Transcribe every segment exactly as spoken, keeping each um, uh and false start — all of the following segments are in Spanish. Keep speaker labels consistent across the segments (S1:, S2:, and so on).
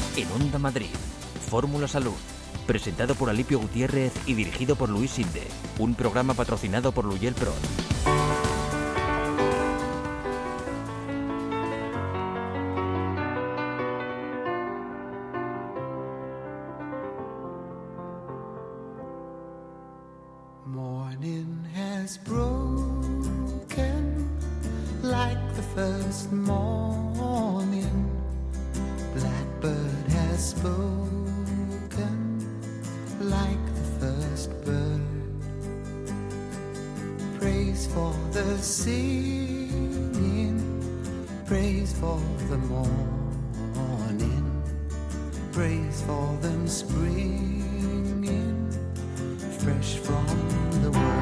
S1: En Onda Madrid, Fórmula Salud, presentado por Alipio Gutiérrez y dirigido por Luis Sinde, un programa patrocinado por Luyel Pro.
S2: Morning has broken like the first morning. Blackbird has spoken like the first bird. Praise for the singing, praise for the morning, praise for them springing fresh from the world.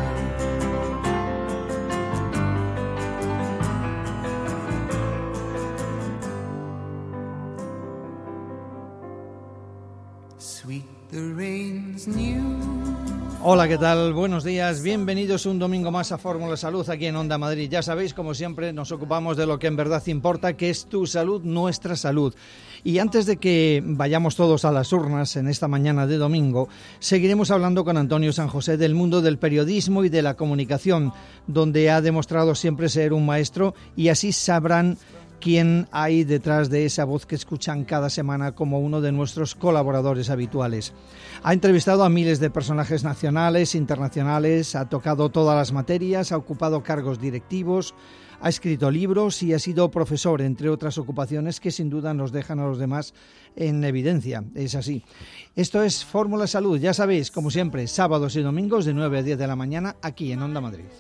S2: Sweet the rain's new.
S3: Hola, ¿qué tal? Buenos días, bienvenidos un domingo más a Fórmula Salud aquí en Onda Madrid. Ya sabéis, como siempre, nos ocupamos de lo que en verdad importa, que es tu salud, nuestra salud. Y antes de que vayamos todos a las urnas en esta mañana de domingo, seguiremos hablando con Antonio San José del mundo del periodismo y de la comunicación, donde ha demostrado siempre ser un maestro, y así sabrán quién hay detrás de esa voz que escuchan cada semana como uno de nuestros colaboradores habituales. Ha entrevistado a miles de personajes nacionales, internacionales, ha tocado todas las materias, ha ocupado cargos directivos, ha escrito libros y ha sido profesor, entre otras ocupaciones que sin duda nos dejan a los demás en evidencia. Es así. Esto es Fórmula Salud, ya sabéis, como siempre, sábados y domingos de nueve a diez de la mañana aquí en Onda Madrid.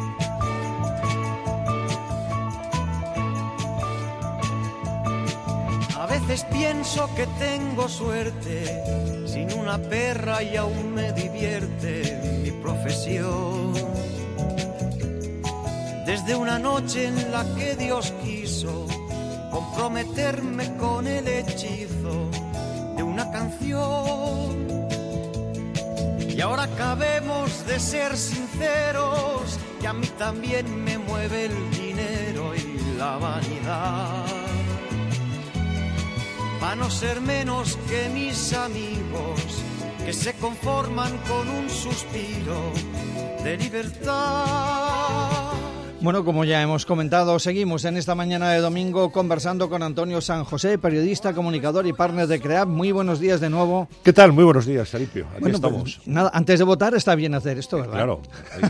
S4: A veces pienso que tengo suerte, sin una perra y aún me divierte mi profesión. Desde una noche en la que Dios quiso comprometerme con el hechizo de una canción. Y ahora acabemos de ser sinceros, que a mí también me mueve el dinero y la vanidad. A no ser menos que mis amigos, que se conforman con un suspiro de libertad.
S3: Bueno, como ya hemos comentado, seguimos en esta mañana de domingo conversando con Antonio San José, periodista, comunicador y partner de CREAP. Muy buenos días de nuevo.
S5: ¿Qué tal? Muy buenos días, Alipio. Aquí
S3: bueno,
S5: estamos.
S3: Pues, nada, antes de votar está bien hacer esto, ¿verdad?
S5: Claro.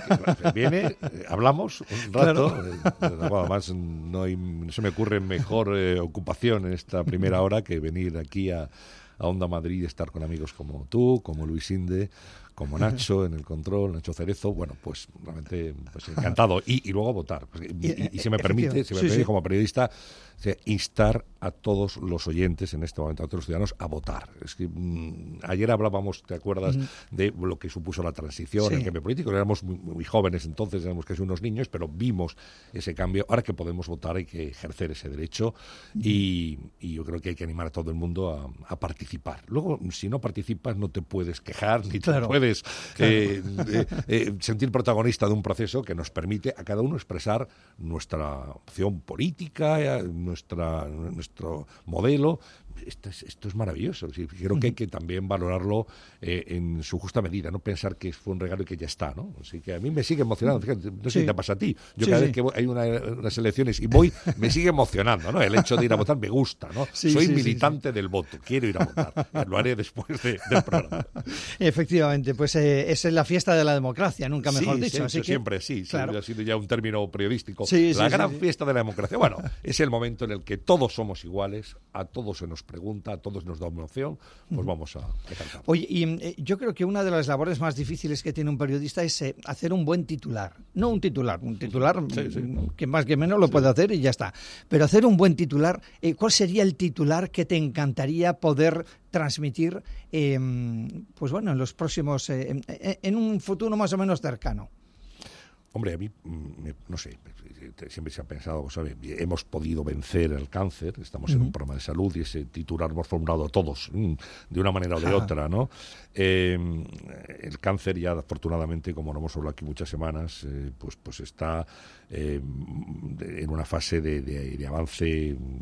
S5: Viene, hablamos un rato.
S3: Claro.
S5: Además, no, hay, no se me ocurre mejor eh, ocupación en esta primera hora que venir aquí a, a Onda Madrid y estar con amigos como tú, como Luis Sinde, como Nacho en el control, Nacho Cerezo. Bueno, pues realmente pues, encantado. Y, y luego votar. Y, y, y si me permite, si me permite sí, sí. como periodista, o sea, instar a todos los oyentes en este momento, a todos los ciudadanos, a votar. Es que mmm, ayer hablábamos, ¿te acuerdas?, uh-huh. de lo que supuso la transición, sí. el cambio político. Éramos muy, muy jóvenes entonces, éramos casi unos niños, pero vimos ese cambio. Ahora que podemos votar hay que ejercer ese derecho uh-huh. y, y yo creo que hay que animar a todo el mundo a, a participar. Luego, si no participas, no te puedes quejar, ni claro. te puedes claro. eh, eh, eh, sentir protagonista de un proceso que nos permite a cada uno expresar nuestra opción política, eh, nuestra nuestro modelo. Esto es, esto es maravilloso. Sí, creo que hay que también valorarlo eh, en su justa medida, no pensar que fue un regalo y que ya está, ¿no? Así que a mí me sigue emocionando. Fíjate, no sé sí. si te pasa a ti. Yo sí, cada sí. vez que voy, hay una, unas elecciones y voy, me sigue emocionando, ¿no? El hecho de ir a votar me gusta, ¿no? Sí, Soy sí, militante sí, sí. del voto, quiero ir a votar. Lo haré después de, del programa.
S3: Efectivamente, pues eh, es la fiesta de la democracia, nunca mejor
S5: sí,
S3: dicho.
S5: Sí,
S3: así
S5: siempre,
S3: que,
S5: sí.
S3: Claro.
S5: sí ha sido ya un término periodístico.
S3: Sí,
S5: la
S3: sí,
S5: gran
S3: sí, sí.
S5: fiesta de la democracia. Bueno, es el momento en el que todos somos iguales, a todos se nos pregunta, a todos nos da una opción, pues vamos a, a cantar.
S3: Oye, y eh, yo creo que una de las labores más difíciles que tiene un periodista es eh, hacer un buen titular. No un titular, un titular sí, sí. que más que menos lo sí. puede hacer y ya está. Pero hacer un buen titular, eh, ¿cuál sería el titular que te encantaría poder transmitir, eh, pues bueno, en los próximos, eh, en, en un futuro más o menos cercano?
S5: Hombre, a mí, no sé, siempre se ha pensado, ¿sabe? Hemos podido vencer el cáncer, estamos uh-huh. en un programa de salud y ese titular hemos formulado todos, de una manera o de otra, ¿no? Eh, el cáncer ya, afortunadamente, como lo hemos hablado aquí muchas semanas, eh, pues, pues está eh, en una fase de, de, de avance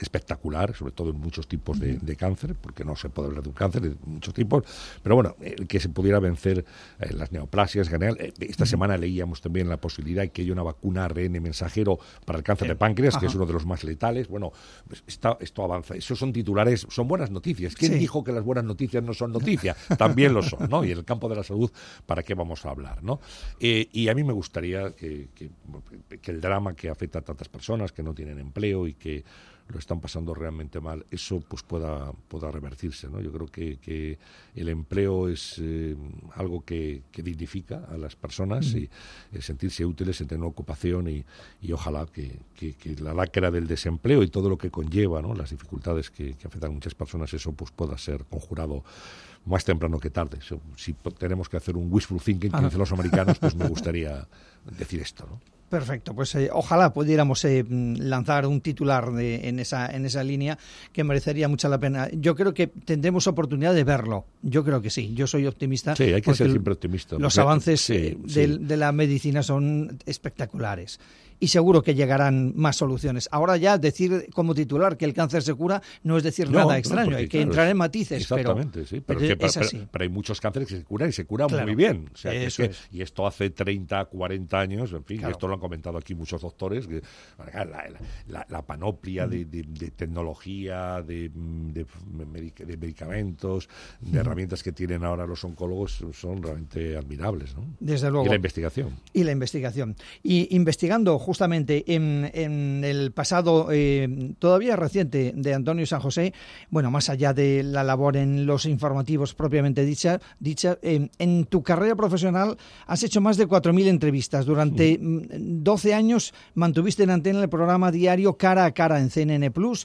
S5: espectacular, sobre todo en muchos tipos de, de cáncer, porque no se puede hablar de un cáncer de muchos tipos, pero bueno, el que se pudiera vencer eh, las neoplasias en general. Eh, esta semana leíamos también la posibilidad de que haya una vacuna A R N mensajero para el cáncer de páncreas, que es uno de los más letales. Bueno, pues está, esto avanza. Esos son titulares, son buenas noticias. ¿Quién sí. dijo que las buenas noticias no son noticias? También lo son, ¿no? Y en el campo de la salud, ¿para qué vamos a hablar, no? Eh, y a mí me gustaría que, que, que el drama que afecta a tantas personas que no tienen empleo y que lo están pasando realmente mal, eso pues pueda, pueda revertirse, ¿no? Yo creo que, que el empleo es eh, algo que, que dignifica a las personas, mm. y el sentirse útiles, en tener una ocupación y, y ojalá que, que, que la lacra del desempleo y todo lo que conlleva, ¿no? Las dificultades que, que afectan a muchas personas, eso pues pueda ser conjurado más temprano que tarde. So, si tenemos que hacer un wishful thinking, que dicen los americanos, pues me gustaría decir esto, ¿no?
S3: Perfecto, pues eh, ojalá pudiéramos eh, lanzar un titular de, en esa en esa línea que merecería mucha la pena. Yo creo que tendremos oportunidad de verlo. Yo creo que sí. Yo soy optimista.
S5: Sí, hay que ser siempre optimista.
S3: Los avances sí, eh, de,
S5: sí.
S3: de la medicina son espectaculares. Y seguro que llegarán más soluciones. Ahora ya decir como titular que el cáncer se cura no es decir no, nada extraño, no, porque, hay que claro, entrar en matices.
S5: Exactamente,
S3: pero,
S5: sí, pero,
S3: pero,
S5: que, pero,
S3: es así.
S5: Pero, pero hay muchos cánceres que se curan y se curan
S3: claro,
S5: muy bien. O sea,
S3: eso
S5: que es
S3: es.
S5: que, y esto hace treinta, cuarenta años, en fin,
S3: claro.
S5: y esto lo han comentado aquí muchos doctores, que la, la, la, la panoplia mm. de, de, de tecnología, de, de, de medicamentos, de mm. herramientas que tienen ahora los oncólogos son realmente admirables, ¿no?
S3: Desde luego.
S5: Y la investigación.
S3: Y la investigación. Y investigando justamente en en el pasado eh, todavía reciente de Antonio San José, bueno, más allá de la labor en los informativos propiamente dicha, dicha eh, en tu carrera profesional has hecho más de cuatro mil entrevistas. Durante sí. doce años mantuviste en antena el programa diario Cara a Cara en C N N Plus.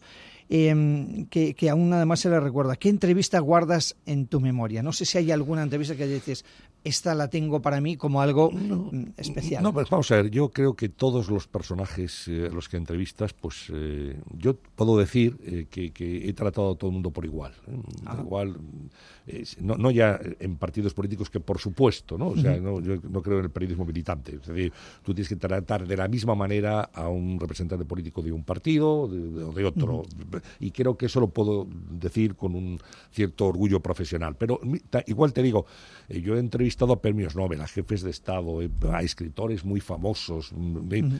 S3: Eh, que, que aún además se le recuerda. ¿Qué entrevista guardas en tu memoria? No sé si hay alguna entrevista que dices, esta la tengo para mí como algo
S5: no,
S3: especial.
S5: No, pues vamos a ver, yo creo que todos los personajes eh, a los que entrevistas, pues eh, yo puedo decir eh, que, que he tratado a todo el mundo por igual. ¿eh?
S3: Ah.
S5: Igual, eh, no, no ya en partidos políticos, que por supuesto, ¿no? O sea, uh-huh. no, yo no creo en el periodismo militante. Es decir, tú tienes que tratar de la misma manera a un representante político de un partido o de, de, de otro. Uh-huh. Y creo que eso lo puedo decir con un cierto orgullo profesional. Pero ta, igual te digo, eh, yo he entrevistado a premios Nobel, a jefes de Estado, eh, a escritores muy famosos, eh, uh-huh.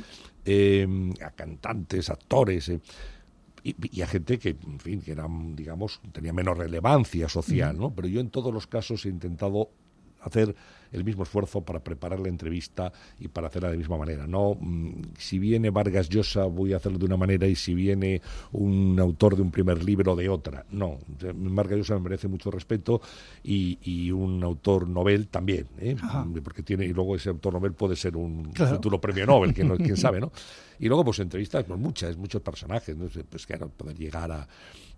S5: eh, a cantantes, actores, eh, y, y a gente que, en fin, que eran, digamos, tenía menos relevancia social, uh-huh. ¿no? Pero yo en todos los casos he intentado hacer el mismo esfuerzo para preparar la entrevista y para hacerla de la misma manera. No, mmm, si viene Vargas Llosa voy a hacerlo de una manera y si viene un autor de un primer libro de otra. No, Vargas Llosa me merece mucho respeto y, y un autor Nobel también, ¿eh? Porque tiene, y luego ese autor Nobel puede ser un claro. futuro premio Nobel, quién, quién sabe, ¿no? Y luego pues entrevistas, pues muchas, muchos personajes, ¿no? Pues claro, poder llegar a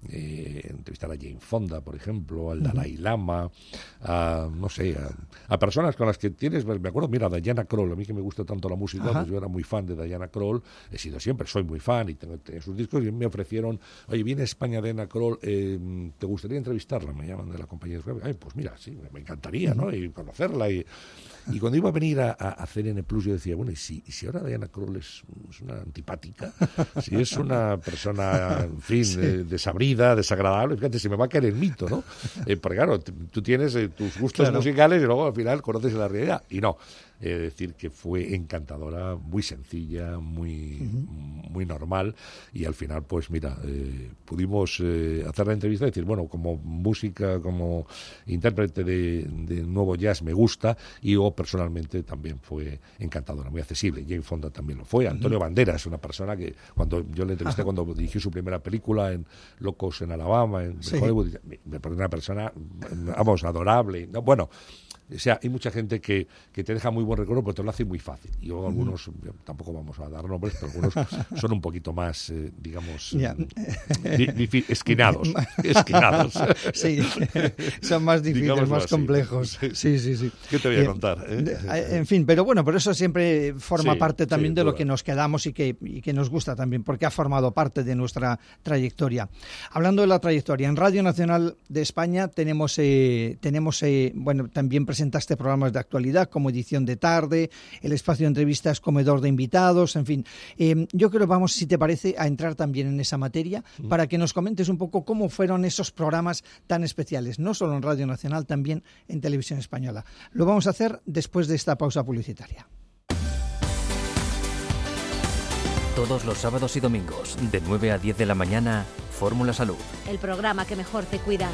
S5: eh, entrevistar a Jane Fonda, por ejemplo, al Dalai Lama, a, no sé, a, a personas con las que tienes, me acuerdo, mira, Diana Krall, a mí que me gusta tanto la música, Ajá. pues yo era muy fan de Diana Krall, he sido siempre, soy muy fan y tengo, tengo sus discos, y me ofrecieron, oye, viene a España Diana Krall, eh, ¿te gustaría entrevistarla? Me llaman de la compañía de Ay, pues mira, sí, me encantaría, ¿no? Y conocerla, y, y cuando iba a venir a, a, a C N N Plus, yo decía, bueno, ¿y si, y si ahora Diana Krall es, es una antipática? Si es una persona, en fin, sí. eh, desabrida, desagradable, fíjate, se me va a caer el mito, ¿no? Eh, porque claro, t- tú tienes eh, tus gustos claro. musicales y luego al final conoces la realidad. Y no, es eh, decir que fue encantadora, muy sencilla, muy, uh-huh. muy normal, y al final, pues mira, eh, pudimos eh, hacer la entrevista y decir, bueno, como música, como intérprete de, de nuevo jazz me gusta, y yo personalmente también fue encantadora, muy accesible. Jane Fonda también lo fue. Antonio uh-huh. Banderas, una persona que cuando yo le entrevisté, uh-huh. cuando dirigió su primera película en Locos en Alabama, en sí. Hollywood, me, me pareció una persona, vamos, adorable. No, bueno, o sea, hay mucha gente que, que te deja muy buen recuerdo, pero te lo hace muy fácil. Y luego algunos, tampoco vamos a dar nombres, pero algunos son un poquito más, eh, digamos, yeah. di, di, esquinados. esquinados.
S3: Sí, son más difíciles, digamos más así, complejos.
S5: ¿No?
S3: Sí, sí, sí.
S5: ¿Qué te voy a contar?
S3: Eh? En fin, pero bueno, pero eso siempre forma sí, parte también sí, de lo que nos quedamos y que, y que nos gusta también, porque ha formado parte de nuestra trayectoria. Hablando de la trayectoria, en Radio Nacional de España tenemos, eh, tenemos eh, bueno, también presentado presentaste programas de actualidad como Edición de Tarde, el espacio de entrevistas Comedor de Invitados, en fin. Eh, yo creo que vamos, si te parece, a entrar también en esa materia mm. para que nos comentes un poco cómo fueron esos programas tan especiales, no solo en Radio Nacional, también en Televisión Española. Lo vamos a hacer después de esta pausa publicitaria.
S1: Todos los sábados y domingos, de nueve a diez de la mañana, Fórmula Salud.
S6: El programa que mejor te cuida.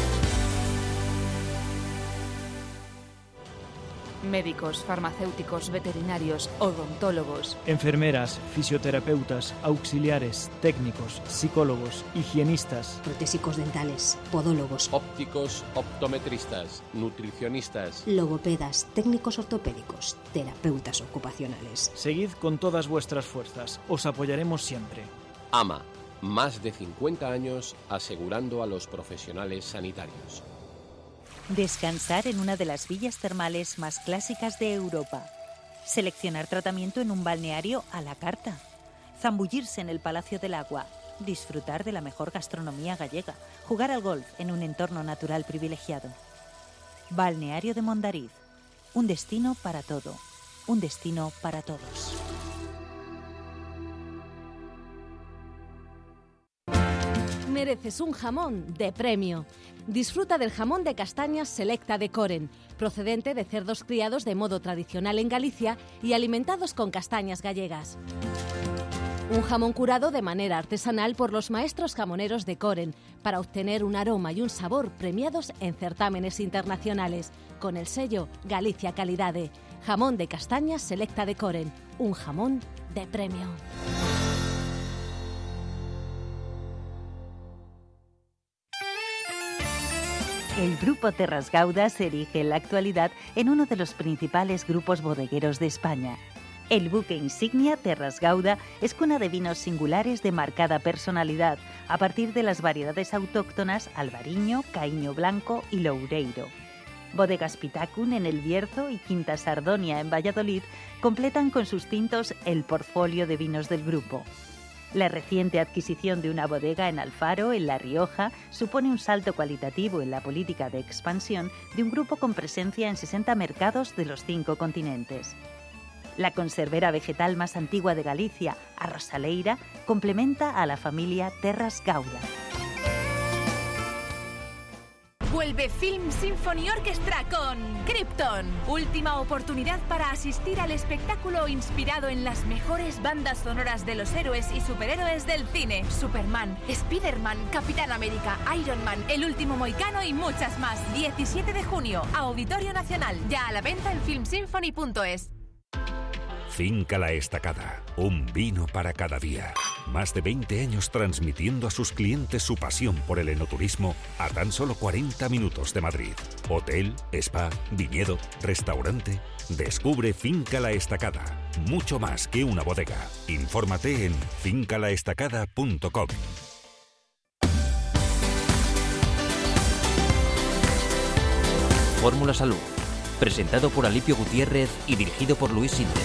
S7: Médicos, farmacéuticos, veterinarios, odontólogos,
S8: enfermeras, fisioterapeutas, auxiliares, técnicos, psicólogos, higienistas,
S6: protésicos dentales, podólogos,
S9: ópticos, optometristas, nutricionistas,
S6: logopedas, técnicos ortopédicos, terapeutas ocupacionales.
S8: Seguid con todas vuestras fuerzas, os apoyaremos siempre.
S9: AMA, más de cincuenta años asegurando a los profesionales sanitarios.
S10: Descansar en una de las villas termales más clásicas de Europa. Seleccionar tratamiento en un balneario a la carta. Zambullirse en el Palacio del Agua. Disfrutar de la mejor gastronomía gallega. Jugar al golf en un entorno natural privilegiado. Balneario de Mondariz. Un destino para todo. Un destino para todos.
S6: Mereces un jamón de premio. Disfruta del jamón de castañas Selecta de Coren, procedente de cerdos criados de modo tradicional en Galicia y alimentados con castañas gallegas. Un jamón curado de manera artesanal por los maestros jamoneros de Coren para obtener un aroma y un sabor premiados en certámenes internacionales, con el sello Galicia Calidade. Jamón de castañas Selecta de Coren, un jamón de premio.
S10: El Grupo Terras Gauda se erige en la actualidad en uno de los principales grupos bodegueros de España. El buque insignia Terras Gauda es cuna de vinos singulares de marcada personalidad, a partir de las variedades autóctonas Albariño, Caíño Blanco y Loureiro. Bodegas Pitacun en El Bierzo y Quinta Sardonia en Valladolid completan con sus tintos el portfolio de vinos del grupo. La reciente adquisición de una bodega en Alfaro, en La Rioja, supone un salto cualitativo en la política de expansión de un grupo con presencia en sesenta mercados de los cinco continentes. La conservera vegetal más antigua de Galicia, Arrosaleira, complementa a la familia Terras Gauda.
S7: Vuelve Film Symphony Orchestra con Krypton. Última oportunidad para asistir al espectáculo inspirado en las mejores bandas sonoras de los héroes y superhéroes del cine. Superman, Spider-Man, Capitán América, Iron Man, El Último Mohicano y muchas más. diecisiete de junio, Auditorio Nacional. Ya a la venta en film symphony punto es.
S11: Finca La Estacada, un vino para cada día. Más de veinte años transmitiendo a sus clientes su pasión por el enoturismo a tan solo cuarenta minutos de Madrid. Hotel, spa, viñedo, restaurante. Descubre Finca La Estacada, mucho más que una bodega. Infórmate en finca la estacada punto com.
S1: Fórmula Salud, presentado por Alipio Gutiérrez y dirigido por Luis Sinde.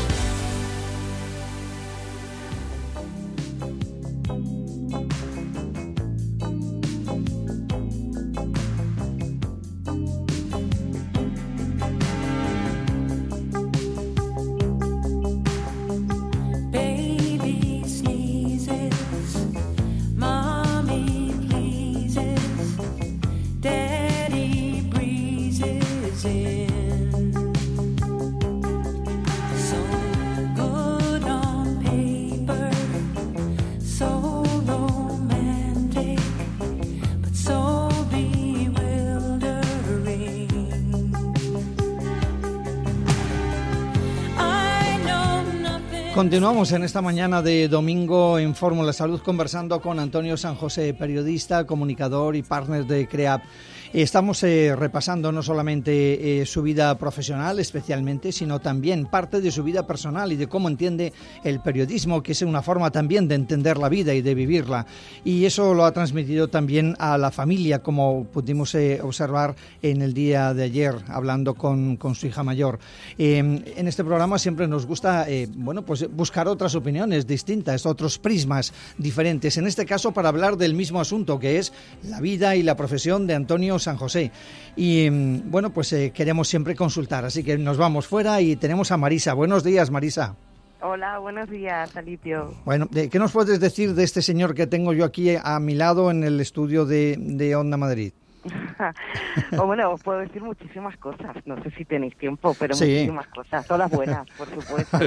S3: Continuamos en esta mañana de domingo en Fórmula Salud conversando con Antonio San José, periodista, comunicador y partner de CREAP. Estamos eh, repasando no solamente eh, su vida profesional especialmente, sino también parte de su vida personal y de cómo entiende el periodismo, que es una forma también de entender la vida y de vivirla. Y eso lo ha transmitido también a la familia, como pudimos eh, observar en el día de ayer, hablando con, con su hija mayor. Eh, en este programa siempre nos gusta eh, bueno, pues buscar otras opiniones distintas, otros prismas diferentes. En este caso, para hablar del mismo asunto, que es la vida y la profesión de Antonio San José. Y bueno, pues eh, queremos siempre consultar, así que nos vamos fuera y tenemos a Marisa. Buenos días, Marisa.
S12: Hola, buenos días, Alipio.
S3: Bueno, ¿qué nos puedes decir de este señor que tengo yo aquí a mi lado en el estudio de, de Onda Madrid?
S12: O bueno, os puedo decir muchísimas cosas. No sé si tenéis tiempo, pero
S3: sí.
S12: muchísimas cosas. Todas buenas, por supuesto.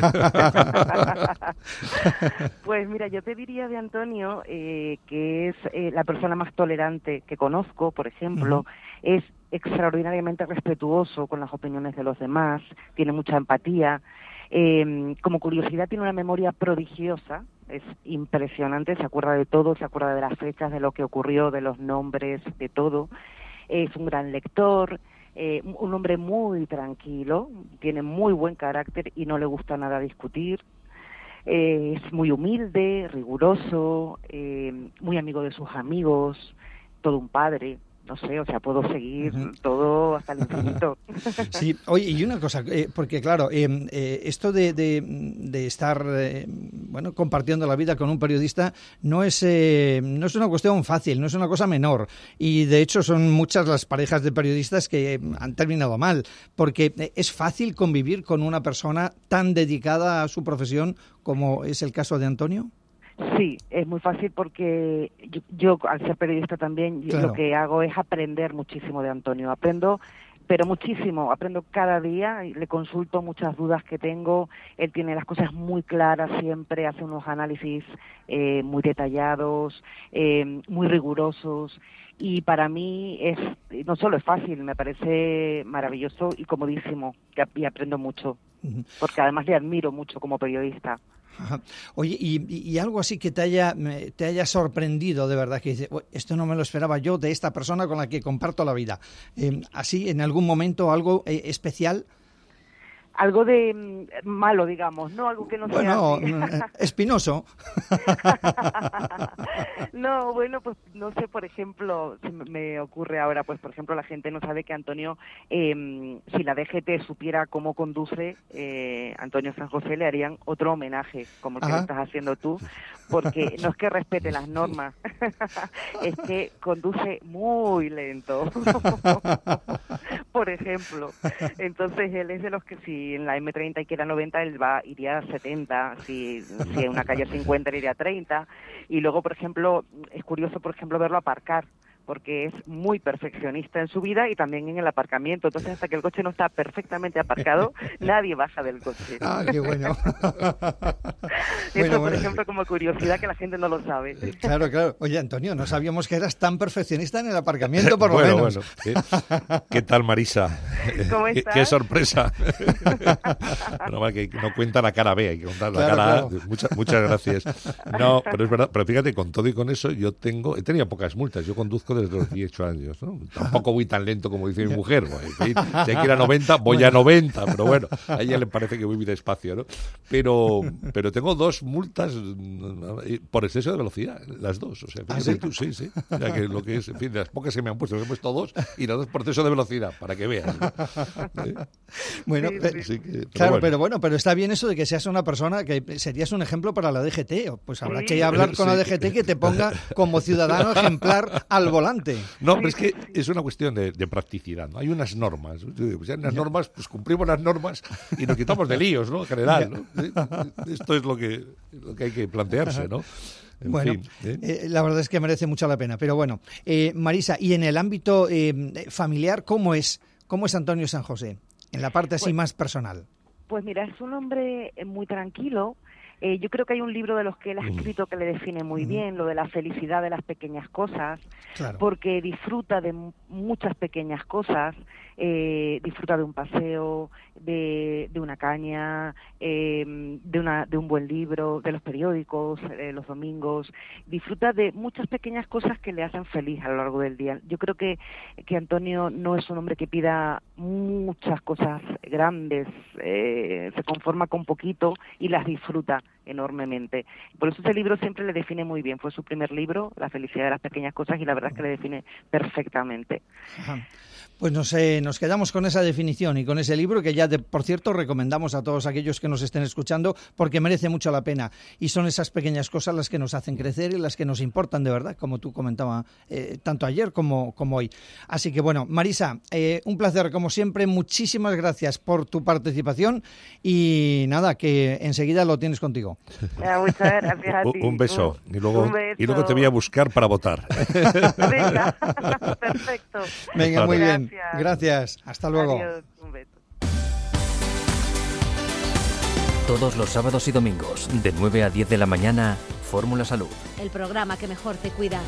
S12: Pues mira, yo te diría de Antonio eh, que es eh, la persona más tolerante que conozco, por ejemplo. Uh-huh. Es extraordinariamente respetuoso con las opiniones de los demás, tiene mucha empatía. Eh, como curiosidad, tiene una memoria prodigiosa, es impresionante, se acuerda de todo, se acuerda de las fechas, de lo que ocurrió, de los nombres, de todo. Es un gran lector, eh, un hombre muy tranquilo, tiene muy buen carácter y no le gusta nada discutir. Eh, es muy humilde, riguroso, eh, muy amigo de sus amigos, todo un padre. No sé, o sea, puedo seguir uh-huh. todo hasta el infinito.
S3: Sí, oye, y una cosa, eh, porque claro, eh, eh, esto de, de, de estar, eh, bueno, compartiendo la vida con un periodista no es, eh, no es una cuestión fácil, no es una cosa menor. Y de hecho son muchas las parejas de periodistas que han terminado mal, porque es fácil convivir con una persona tan dedicada a su profesión como es el caso de Antonio.
S12: Sí, es muy fácil porque yo, yo al ser periodista también, claro. Lo que hago es aprender muchísimo de Antonio. Aprendo, pero muchísimo, aprendo cada día, le consulto muchas dudas que tengo. Él tiene las cosas muy claras siempre, hace unos análisis eh, muy detallados, eh, muy rigurosos. Y para mí es no solo es fácil, me parece maravilloso y comodísimo, y aprendo mucho, porque además le admiro mucho como periodista.
S3: Ajá. Oye, y, y algo así que te haya te haya sorprendido de verdad, que dices, esto no me lo esperaba yo de esta persona con la que comparto la vida. Eh, así, en algún momento, algo eh, especial.
S12: Algo de mm, malo, digamos, ¿no? Algo que no
S3: bueno,
S12: sea
S3: Bueno, espinoso.
S12: No, bueno, pues no sé, por ejemplo, se me ocurre ahora, pues por ejemplo, la gente no sabe que Antonio, eh, si la D G T supiera cómo conduce, eh, Antonio San José le harían otro homenaje, como el que le estás haciendo tú, porque no es que respete las normas, es que conduce muy lento, por ejemplo. Entonces él es de los que si en la eme treinta hay que ir a noventa, él va iría a setenta, si, si en una calle cincuenta iría a treinta, y luego, por ejemplo, es curioso, por ejemplo, verlo aparcar, porque es muy perfeccionista en su vida y también en el aparcamiento. Entonces, hasta que el coche no está perfectamente aparcado, nadie baja del coche.
S3: Ah, qué bueno.
S12: Eso, bueno, por bueno. ejemplo, como curiosidad que la gente no lo sabe.
S3: Claro, claro. Oye, Antonio, no sabíamos que eras tan perfeccionista en el aparcamiento, por lo
S5: bueno,
S3: menos.
S5: Bueno, ¿qué, ¿qué tal, Marisa?
S12: ¿Cómo
S5: ¿Qué,
S12: estás?
S5: qué sorpresa. Bueno, vale, que no cuenta la cara B, hay que contar la
S3: claro,
S5: cara A.
S3: claro.
S5: Muchas, muchas gracias. No, pero es verdad. Pero fíjate, con todo y con eso, yo tengo, he tenido pocas multas. Yo conduzco desde los dieciocho años, ¿no? Tampoco voy tan lento como dice mi mujer. Si hay que ir a noventa, voy bueno. a noventa, pero bueno, a ella le parece que voy muy despacio, ¿no? Pero, pero tengo dos multas por exceso de velocidad, las dos. O sea,
S3: ¿Ah, sí?
S5: Tú, sí, sí. O sea, que lo que es, en fin, de las pocas que me han puesto, me han puesto dos y las dos por exceso de velocidad, para que veas, ¿no? ¿Sí?
S3: Bueno,
S12: sí, sí.
S3: Que, pero claro, bueno. pero bueno, pero está bien eso de que seas una persona que serías un ejemplo para la D G T. Pues habrá sí. que hablar con sí. la D G T que te ponga como ciudadano ejemplar al volante.
S5: No, pero es que es una cuestión de, de practicidad, ¿no? Hay unas normas. Pues hay unas normas, pues cumplimos las normas y nos quitamos de líos, ¿no? En general, ¿no? ¿Sí? Esto es lo que, lo que hay que plantearse, ¿no? En
S3: bueno,
S5: fin, ¿eh?
S3: Eh, la verdad es que merece mucho la pena. Pero bueno, eh, Marisa, y en el ámbito eh, familiar, ¿cómo es, cómo es Antonio San José? En la parte así pues, más personal.
S12: Pues mira, es un hombre muy tranquilo. Eh, yo creo que hay un libro de los que él ha escrito que le define muy uh-huh. bien, lo de la felicidad de las pequeñas cosas, claro. porque disfruta de m- muchas pequeñas cosas, eh, disfruta de un paseo, de, de una caña, eh, de, una, de un buen libro, de los periódicos, eh, los domingos, disfruta de muchas pequeñas cosas que le hacen feliz a lo largo del día. Yo creo que, que Antonio no es un hombre que pida muchas cosas grandes, eh, se conforma con poquito y las disfruta. enormemente. Por eso ese libro siempre le define muy bien. Fue su primer libro, La felicidad de las pequeñas cosas, y la verdad es que le define perfectamente.
S3: Ajá. Pues nos, eh, nos quedamos con esa definición y con ese libro que ya, de, por cierto, recomendamos a todos aquellos que nos estén escuchando porque merece mucho la pena. Y son esas pequeñas cosas las que nos hacen crecer y las que nos importan de verdad, como tú comentabas eh, tanto ayer como, como hoy. Así que bueno, Marisa, eh, un placer como siempre. Muchísimas gracias por tu participación y nada, que enseguida lo tienes contigo.
S12: Muchas gracias a ti.
S5: Un beso.
S12: Un,
S5: y, luego,
S12: un beso.
S5: y luego te voy a buscar para votar.
S12: Venga, perfecto.
S3: Venga, muy
S12: Gracias.
S3: bien. Gracias. Hasta luego.
S12: Adiós. Un beso.
S1: Todos los sábados y domingos, de nueve a diez de la mañana, Fórmula Salud.
S6: El programa que mejor te cuida.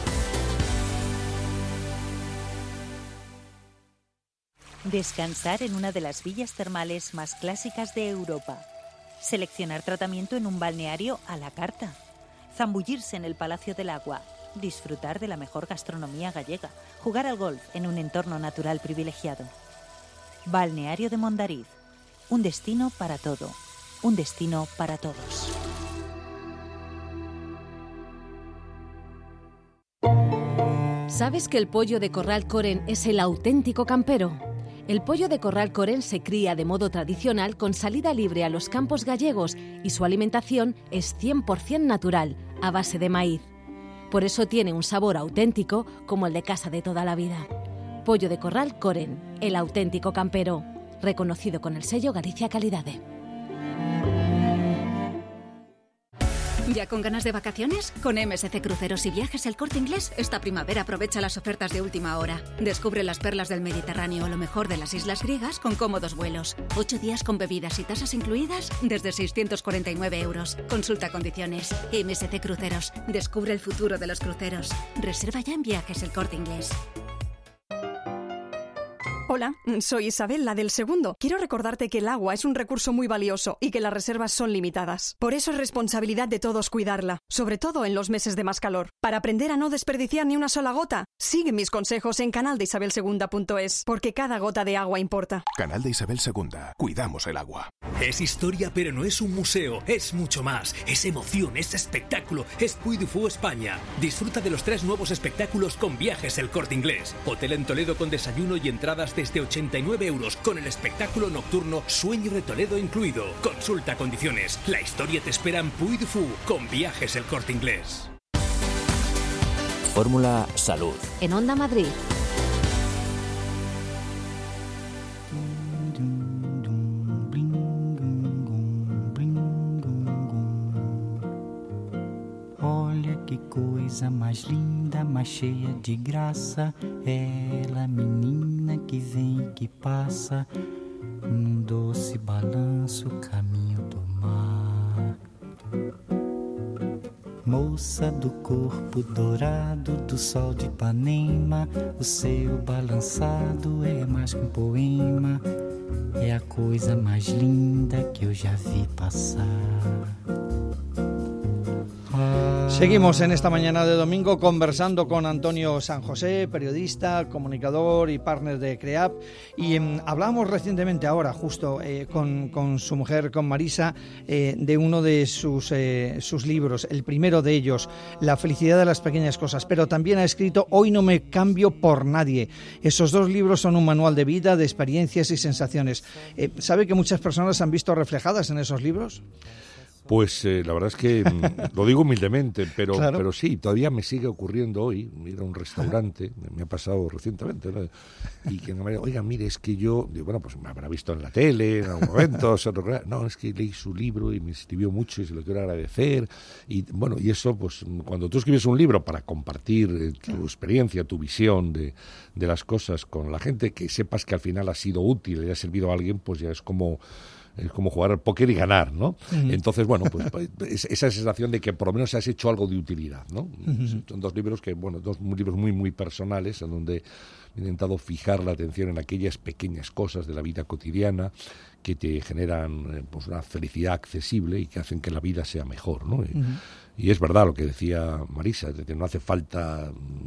S10: Descansar en una de las villas termales más clásicas de Europa. Seleccionar tratamiento en un balneario a la carta. Zambullirse en el Palacio del Agua. Disfrutar de la mejor gastronomía gallega. Jugar al golf en un entorno natural privilegiado. Balneario de Mondariz. Un destino para todo. Un destino para todos.
S6: ¿Sabes que el pollo de Corral Coren es el auténtico campero? El pollo de Corral Coren se cría de modo tradicional con salida libre a los campos gallegos y su alimentación es cien por ciento natural, a base de maíz. Por eso tiene un sabor auténtico como el de casa de toda la vida. Pollo de Corral Coren, el auténtico campero, reconocido con el sello Galicia Calidade.
S13: ¿Ya con ganas de vacaciones? Con M S C Cruceros y Viajes El Corte Inglés, esta primavera aprovecha las ofertas de última hora. Descubre las perlas del Mediterráneo o lo mejor de las islas griegas con cómodos vuelos. Ocho días con bebidas y tasas incluidas desde seiscientos cuarenta y nueve euros. Consulta condiciones. M S C Cruceros. Descubre el futuro de los cruceros. Reserva ya en Viajes El Corte Inglés.
S14: Hola, soy Isabel, la del segundo. Quiero recordarte que el agua es un recurso muy valioso y que las reservas son limitadas. Por eso es responsabilidad de todos cuidarla, sobre todo en los meses de más calor. Para aprender a no desperdiciar ni una sola gota, sigue mis consejos en canal de isabel segunda punto es, porque cada gota de agua importa.
S15: Canal de Isabel segunda. Cuidamos el agua.
S16: Es historia, pero no es un museo. Es mucho más. Es emoción, es espectáculo. Es Puy du Fou España. Disfruta de los tres nuevos espectáculos con Viajes El Corte Inglés. Hotel en Toledo con desayuno y entradas desde ochenta y nueve euros con el espectáculo nocturno Sueño de Toledo incluido. Consulta condiciones. La historia te espera en Puy du Fou con Viajes El Corte Inglés.
S1: Fórmula Salud.
S6: En Onda Madrid.
S2: Olha que coisa mais linda, mais cheia de graça, ela menina que vem e que passa, num doce balanço caminho do mar. Moça do corpo dourado do sol de Ipanema, o seu balançado é mais que um poema, é a coisa mais linda que eu já vi passar.
S3: Seguimos en esta mañana de domingo conversando con Antonio San José, periodista, comunicador y partner de CREAP, y eh, hablamos recientemente ahora justo eh, con, con su mujer, con Marisa, eh, de uno de sus, eh, sus libros, el primero de ellos, La felicidad de las pequeñas cosas, pero también ha escrito Hoy no me cambio por nadie. Esos dos libros son un manual de vida, de experiencias y sensaciones. Eh, ¿Sabe que muchas personas se han visto reflejadas en esos libros?
S5: Pues eh, la verdad es que mm, lo digo humildemente, pero
S3: Claro.
S5: pero sí, todavía me sigue ocurriendo hoy ir a un restaurante, me ha pasado recientemente, ¿no? Y que me diga, oiga, mire, es que yo, digo, bueno, pues me habrá visto en la tele en algún momento, se lo crea. No, es que leí su libro y me escribió mucho y se lo quiero agradecer. Y bueno, y eso, pues cuando tú escribes un libro para compartir eh, tu experiencia, tu visión de, de las cosas con la gente, que sepas que al final ha sido útil y ha servido a alguien, pues ya es como... es como jugar al póker y ganar, ¿no? Uh-huh. Entonces, bueno, pues es, esa sensación de que por lo menos has hecho algo de utilidad, ¿no? Uh-huh. Son dos libros que, bueno, dos libros muy, muy personales, en donde he intentado fijar la atención en aquellas pequeñas cosas de la vida cotidiana que te generan pues, una felicidad accesible y que hacen que la vida sea mejor, ¿no? Uh-huh. Y es verdad lo que decía Marisa, es decir, no hace falta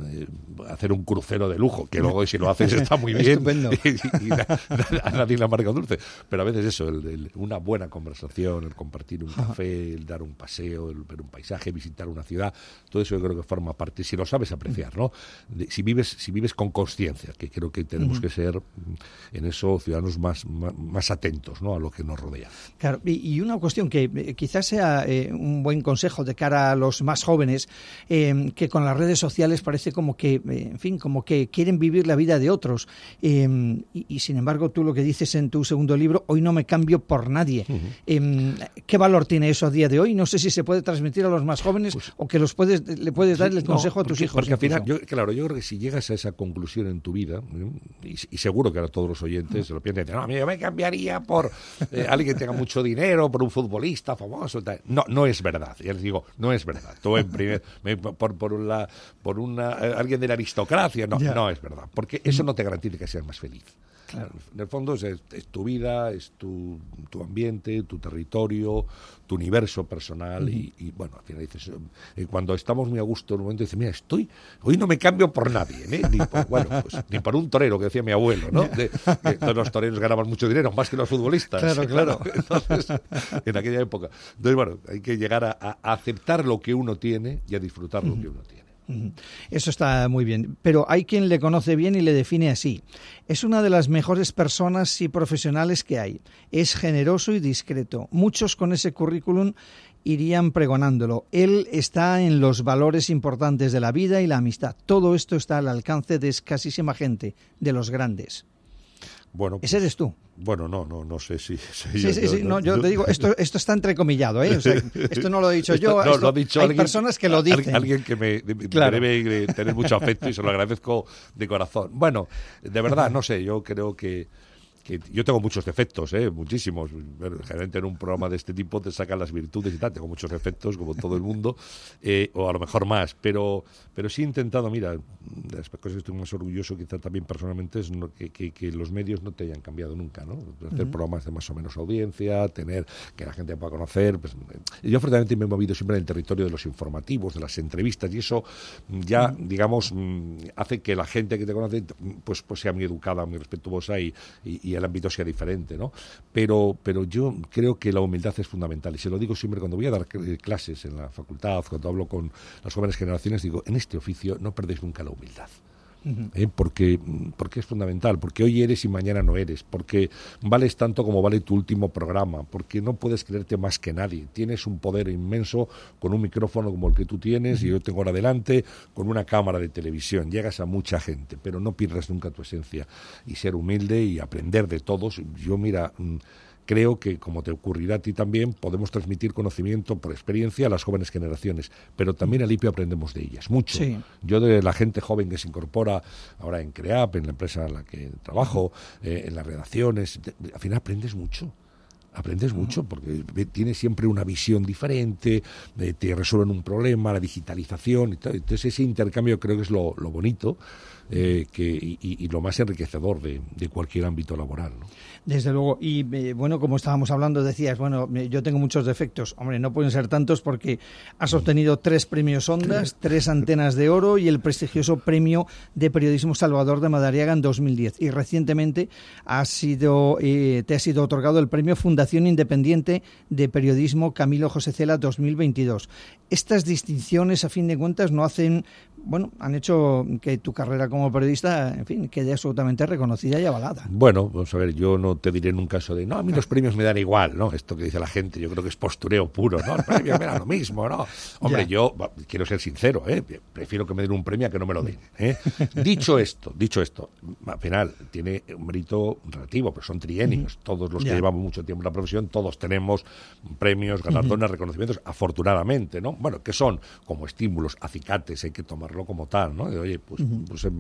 S5: eh, hacer un crucero de lujo, que luego si lo haces está muy bien y, y, y a, a nadie le amarga dulce, pero a veces eso, el, el, una buena conversación, el compartir un café, el dar un paseo, el ver un paisaje, visitar una ciudad, todo eso yo creo que forma parte, si lo sabes apreciar, ¿no? De, si vives si vives con conciencia, que creo que tenemos uh-huh. que ser en eso ciudadanos más, más, más atentos, ¿no?, a lo que nos rodea.
S3: Claro, y, y una cuestión que eh, quizás sea eh, un buen consejo de cara a los más jóvenes, eh, que con las redes sociales parece como que, eh, en fin, como que quieren vivir la vida de otros, eh, y, y sin embargo tú lo que dices en tu segundo libro, hoy no me cambio por nadie. Uh-huh. Eh, ¿Qué valor tiene eso a día de hoy? No sé si se puede transmitir a los más jóvenes pues, o que los puedes le puedes dar el consejo no, a tus
S5: porque,
S3: hijos.
S5: Porque al final, yo, claro, yo creo que si llegas a esa conclusión en tu vida, ¿eh? y, y seguro que ahora todos los oyentes se lo piensan, no, yo me cambiaría por eh, alguien que tenga mucho dinero, por un futbolista famoso, tal. No, no es verdad. Ya les digo, no es verdad. Todo en primer, por por una, por una alguien de la aristocracia, no, yeah. no es verdad, porque eso no te garantiza que seas más feliz. Claro. En el fondo es, es tu vida, es tu, tu ambiente, tu territorio, tu universo personal. Uh-huh. y, y bueno, al final dices, eh, cuando estamos muy a gusto en un momento dices, mira, estoy, hoy no me cambio por nadie, ¿eh? ni por, bueno, pues, ni por un torero, que decía mi abuelo, ¿no? De, que todos los toreros ganaban mucho dinero, más que los futbolistas.
S3: Claro, claro.
S5: Entonces, en aquella época. Entonces, bueno, hay que llegar a, a aceptar lo que uno tiene y a disfrutar uh-huh. lo que uno tiene.
S3: Eso está muy bien, pero hay quien le conoce bien y le define así. Es una de las mejores personas y profesionales que hay. Es generoso y discreto. Muchos con ese currículum irían pregonándolo. Él está en los valores importantes de la vida y la amistad. Todo esto está al alcance de escasísima gente, de los grandes.
S5: Bueno, pues,
S3: ese eres tú.
S5: Bueno, no, no, no sé si... si
S3: sí,
S5: yo,
S3: sí,
S5: yo,
S3: sí, no, yo
S5: yo,
S3: te digo, esto, esto está entrecomillado, ¿eh? O sea, esto no lo he dicho
S5: esto,
S3: yo,
S5: no,
S3: esto,
S5: lo ha dicho
S3: hay
S5: alguien,
S3: personas que lo dicen.
S5: Alguien que me, me
S3: claro.
S5: debe tener mucho afecto y se lo agradezco de corazón. Bueno, de verdad, no sé, yo creo que... que yo tengo muchos defectos, ¿eh? muchísimos. Generalmente en un programa de este tipo te sacan las virtudes y tal. Tengo muchos defectos, como todo el mundo, eh, o a lo mejor más. Pero pero sí he intentado, mira, de las cosas que estoy más orgulloso, quizá también personalmente, es no, que, que, que los medios no te hayan cambiado nunca, ¿no? Hacer uh-huh. programas de más o menos audiencia, tener que la gente pueda conocer. Pues, yo, afortunadamente, me he movido siempre en el territorio de los informativos, de las entrevistas, y eso ya, uh-huh. digamos, hace que la gente que te conoce pues, pues sea muy educada, muy respetuosa y, y, y el ámbito sea diferente, ¿no? Pero, pero yo creo que la humildad es fundamental, y se lo digo siempre cuando voy a dar clases en la facultad, cuando hablo con las jóvenes generaciones, digo, en este oficio no perdéis nunca la humildad. Uh-huh. ¿Eh? Porque, porque es fundamental, porque hoy eres y mañana no eres, porque vales tanto como vale tu último programa, porque no puedes creerte más que nadie, tienes un poder inmenso con un micrófono como el que tú tienes uh-huh. y yo tengo ahora delante, con una cámara de televisión, llegas a mucha gente, pero no pierdas nunca tu esencia, y ser humilde y aprender de todos. Yo mira... creo que, como te ocurrirá a ti también, podemos transmitir conocimiento por experiencia a las jóvenes generaciones, pero también al I P I aprendemos de ellas, mucho. Sí. Yo de la gente joven que se incorpora ahora en CREAP, en la empresa en la que trabajo, eh, en las redacciones, de, de, al final aprendes mucho. Aprendes mucho porque tienes siempre una visión diferente, eh, te resuelven un problema, la digitalización y tal. Entonces ese intercambio creo que es lo, lo bonito eh, que, y, y lo más enriquecedor de, de cualquier ámbito laboral, ¿no?
S3: Desde luego, y eh, bueno, como estábamos hablando, decías, bueno, yo tengo muchos defectos. Hombre, no pueden ser tantos porque has obtenido tres premios Ondas, tres Antenas de Oro y el prestigioso Premio de Periodismo Salvador de Madariaga en dos mil diez. Y recientemente has sido, eh, te ha sido otorgado el Premio Fundación Independiente de Periodismo Camilo José Cela dos mil veintidós. Estas distinciones, a fin de cuentas, no hacen, bueno, han hecho que tu carrera como periodista, en fin, quede absolutamente reconocida y avalada.
S5: Bueno, vamos a ver, yo no te diré en un caso de, no, a mí los premios me dan igual, ¿no? Esto que dice la gente, yo creo que es postureo puro, ¿no? El premio me da lo mismo, ¿no? Hombre, ya. yo quiero ser sincero, ¿eh? Prefiero que me den un premio a que no me lo den, ¿eh? Dicho esto, dicho esto, al final tiene un mérito relativo, pero son trienios. Todos los ya. que llevamos mucho tiempo en la profesión, todos tenemos premios, galardones, uh-huh. reconocimientos, afortunadamente, ¿no? Bueno, que son como estímulos, acicates, hay que tomarlo como tal, ¿no? De, oye, pues, uh-huh. pues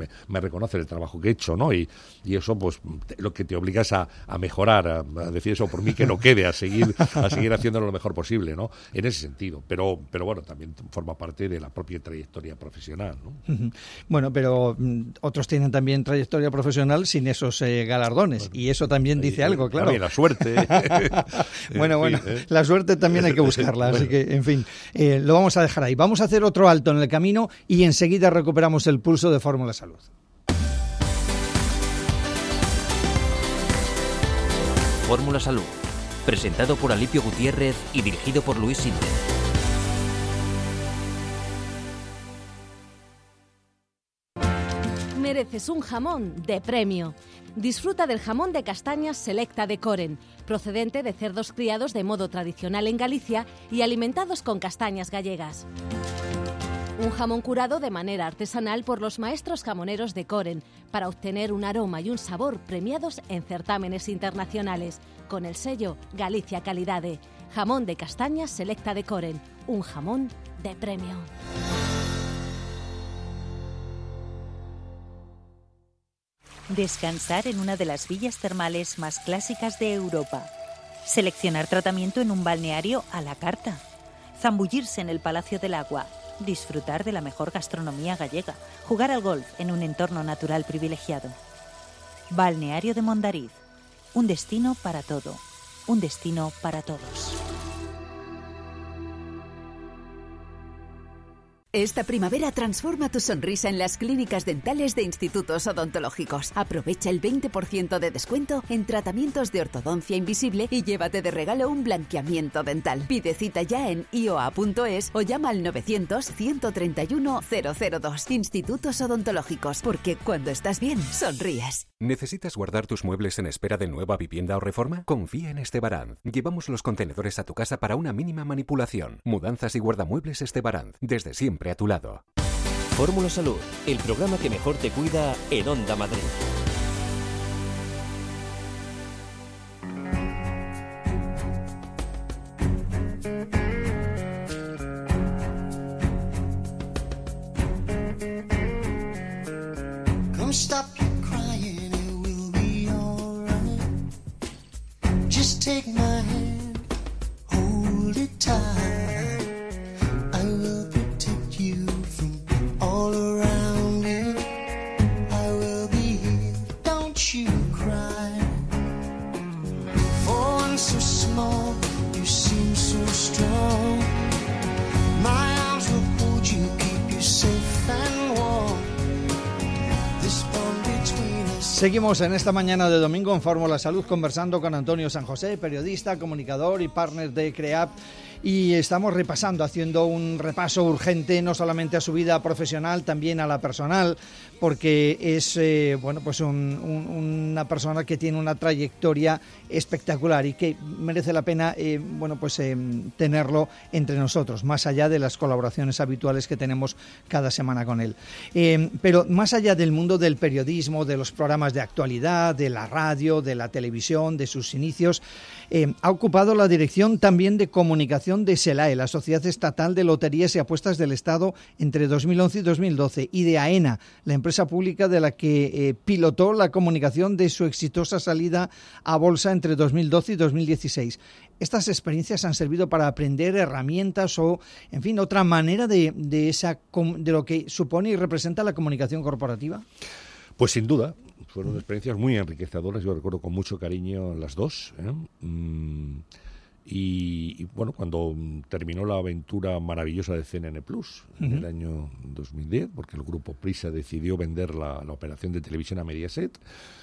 S5: me, me reconocen el trabajo que he hecho, ¿no? Y, y eso, pues, te, lo que te obligas a, a mejorar, a, a decir eso por mí que no quede, a seguir, a seguir haciéndolo lo mejor posible, ¿no? En ese sentido. Pero, pero bueno, también forma parte de la propia trayectoria profesional, ¿no?
S3: Bueno, pero mm, otros tienen también trayectoria profesional sin esos eh, galardones, bueno, y eso también dice y, algo, claro.
S5: También la suerte.
S3: bueno, bueno, fin, ¿eh? La suerte también hay que buscarla, bueno. Así que, en fin, eh, lo vamos a dejar ahí. Vamos a hacer otro alto en el camino y enseguida recuperamos el pulso de Fórmula Salud.
S1: Fórmula Salud, presentado por Alipio Gutiérrez y dirigido por Luis Sinde.
S6: Mereces un jamón de premio. Disfruta del jamón de castañas Selecta de Coren, procedente de cerdos criados de modo tradicional en Galicia y alimentados con castañas gallegas. Un jamón curado de manera artesanal por los maestros jamoneros de Coren para obtener un aroma y un sabor premiados en certámenes internacionales, con el sello Galicia Calidade. Jamón de castañas Selecta de Coren, un jamón de premio.
S10: Descansar en una de las villas termales más clásicas de Europa. Seleccionar tratamiento en un balneario a la carta. Zambullirse en el Palacio del Agua. Disfrutar de la mejor gastronomía gallega. Jugar al golf en un entorno natural privilegiado. Balneario de Mondariz. Un destino para todo. Un destino para todos.
S17: Esta primavera transforma tu sonrisa en las clínicas dentales de institutos odontológicos. Aprovecha el veinte por ciento de descuento en tratamientos de ortodoncia invisible y llévate de regalo un blanqueamiento dental. Pide cita ya en i o a punto es o llama al novecientos, ciento treinta y uno, cero cero dos. Institutos odontológicos, porque cuando estás bien, sonríes.
S18: ¿Necesitas guardar tus muebles en espera de nueva vivienda o reforma? Confía en Estebaranz. Llevamos los contenedores a tu casa para una mínima manipulación. Mudanzas y guardamuebles Estebaranz. Desde siempre a tu lado.
S1: Fórmula Salud, el programa que mejor te cuida en Onda Madrid.
S19: Come stop your crying, it will be alright. Just take my hand, hold it tight.
S3: Seguimos en esta mañana de domingo en Fórmula Salud conversando con Antonio San José, periodista, comunicador y partner de CREAP, y estamos repasando, haciendo un repaso urgente no solamente a su vida profesional, también a la personal, porque es eh, bueno pues un, un, una persona que tiene una trayectoria espectacular y que merece la pena eh, bueno pues eh, tenerlo entre nosotros, más allá de las colaboraciones habituales que tenemos cada semana con él. Eh, pero más allá del mundo del periodismo, de los programas de actualidad, de la radio, de la televisión, de sus inicios, eh, ha ocupado la dirección también de comunicación de SELAE, la Sociedad Estatal de Loterías y Apuestas del Estado, entre dos mil once y dos mil doce, y de AENA, la empresa pública de la que eh, pilotó la comunicación de su exitosa salida a bolsa entre dos mil doce y dos mil dieciséis. ¿Estas experiencias han servido para aprender herramientas o, en fin, otra manera de, de, esa, de lo que supone y representa la comunicación corporativa?
S5: Pues sin duda, fueron experiencias muy enriquecedoras, yo recuerdo con mucho cariño las dos, ¿eh? Mm, y, y bueno, cuando terminó la aventura maravillosa de C N N Plus en uh-huh. el año dos mil diez, porque el grupo Prisa decidió vender la, la operación de televisión a Mediaset,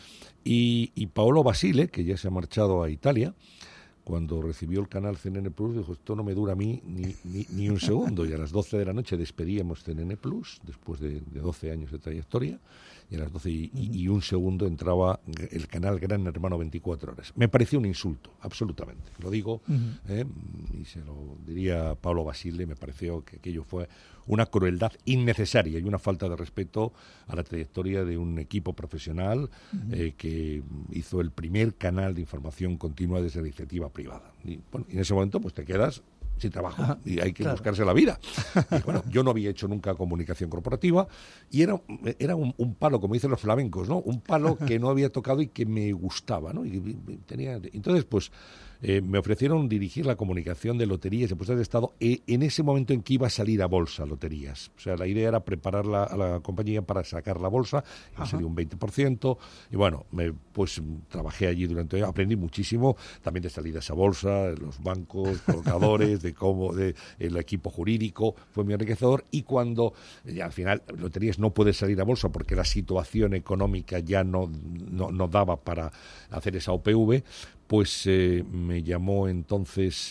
S5: y, y Paolo Basile, que ya se ha marchado a Italia, cuando recibió el canal C N N Plus, dijo, esto no me dura a mí ni, ni, ni un segundo, y a las doce de la noche despedíamos C N N Plus, después de, de doce años de trayectoria, y a las doce y, y, y un segundo entraba el canal Gran Hermano veinticuatro horas. Me pareció un insulto, absolutamente. Lo digo, uh-huh. eh, y se lo diría a Paolo Basile, me pareció que aquello fue una crueldad innecesaria y una falta de respeto a la trayectoria de un equipo profesional uh-huh. eh, que hizo el primer canal de información continua desde la iniciativa privada. Y, bueno, y en ese momento pues te quedas sin trabajo,
S3: Ajá,
S5: y hay que
S3: claro.
S5: buscarse la vida. Y bueno, yo no había hecho nunca comunicación corporativa y era, era un, un palo, como dicen los flamencos, ¿no? Un palo que no había tocado y que me gustaba, ¿no? Y, y tenía, entonces, pues, eh, me ofrecieron dirigir la comunicación de loterías de puestos de Estado eh, en ese momento en que iba a salir a bolsa loterías. O sea, la idea era preparar la, a la compañía para sacar la bolsa, iba a salir un veinte por ciento, y bueno, me, pues trabajé allí durante, aprendí muchísimo, también de salidas a bolsa, los bancos, colocadores, de cómo, de el equipo jurídico, fue muy enriquecedor, y cuando ya al final loterías no puede salir a bolsa porque la situación económica ya no, no, no daba para hacer esa O P V, pues eh, me llamó entonces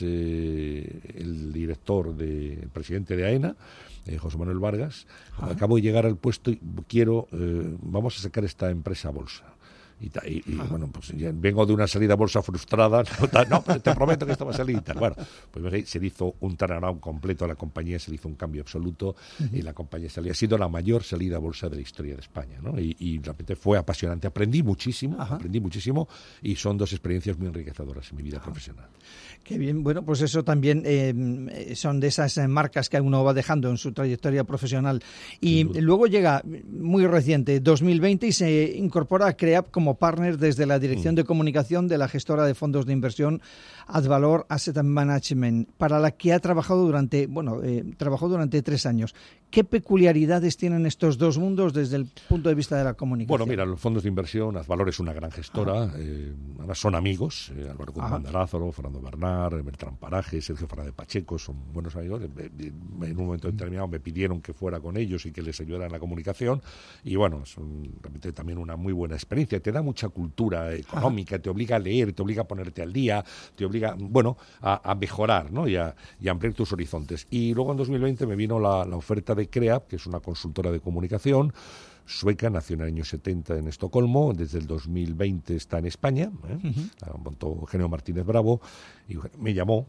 S5: eh, el director, de, el presidente de AENA, eh, José Manuel Vargas. Ajá. Acabo de llegar al puesto y quiero, eh, vamos a sacar esta empresa a bolsa. Y, ta, y, y bueno, pues ya vengo de una salida a bolsa frustrada, no, ta, no pero te prometo que esto va a salir y tal. Bueno, pues se hizo un turnaround completo a la compañía, se le hizo un cambio absoluto, uh-huh. y la compañía salió. Ha sido la mayor salida a bolsa de la historia de España, ¿no? Y, y realmente fue apasionante. Aprendí muchísimo, Ajá. aprendí muchísimo, y son dos experiencias muy enriquecedoras en mi vida Ajá. profesional.
S3: Qué bien. Bueno, pues eso también eh, son de esas eh, marcas que uno va dejando en su trayectoria profesional. Y luego llega, muy reciente, dos mil veinte, y se incorpora a CREAP como partner desde la Dirección mm. de Comunicación de la gestora de fondos de inversión Advalor Asset Management, para la que ha trabajado durante, bueno, eh, trabajó durante tres años. ¿Qué peculiaridades tienen estos dos mundos desde el punto de vista de la comunicación?
S5: Bueno, mira, los fondos de inversión, Advalor es una gran gestora, eh, además son amigos, eh, Álvaro Guzmán de Lázaro, Fernando Bernard, Bertrán Paraje, Sergio Fernández Pacheco, son buenos amigos. En un momento determinado me pidieron que fuera con ellos y que les ayudara en la comunicación, y bueno, son realmente también una muy buena experiencia. Te da mucha cultura económica, Ajá. te obliga a leer, te obliga a ponerte al día, te obliga, bueno, a, a mejorar, ¿no? Y a, y a ampliar tus horizontes. Y luego en dos mil veinte me vino la, la oferta de CREAP, que es una consultora de comunicación sueca, nació en el año setenta en Estocolmo, desde el dos mil veinte está en España, ¿eh? Uh-huh. La montó Eugenio Martínez Bravo, y me llamó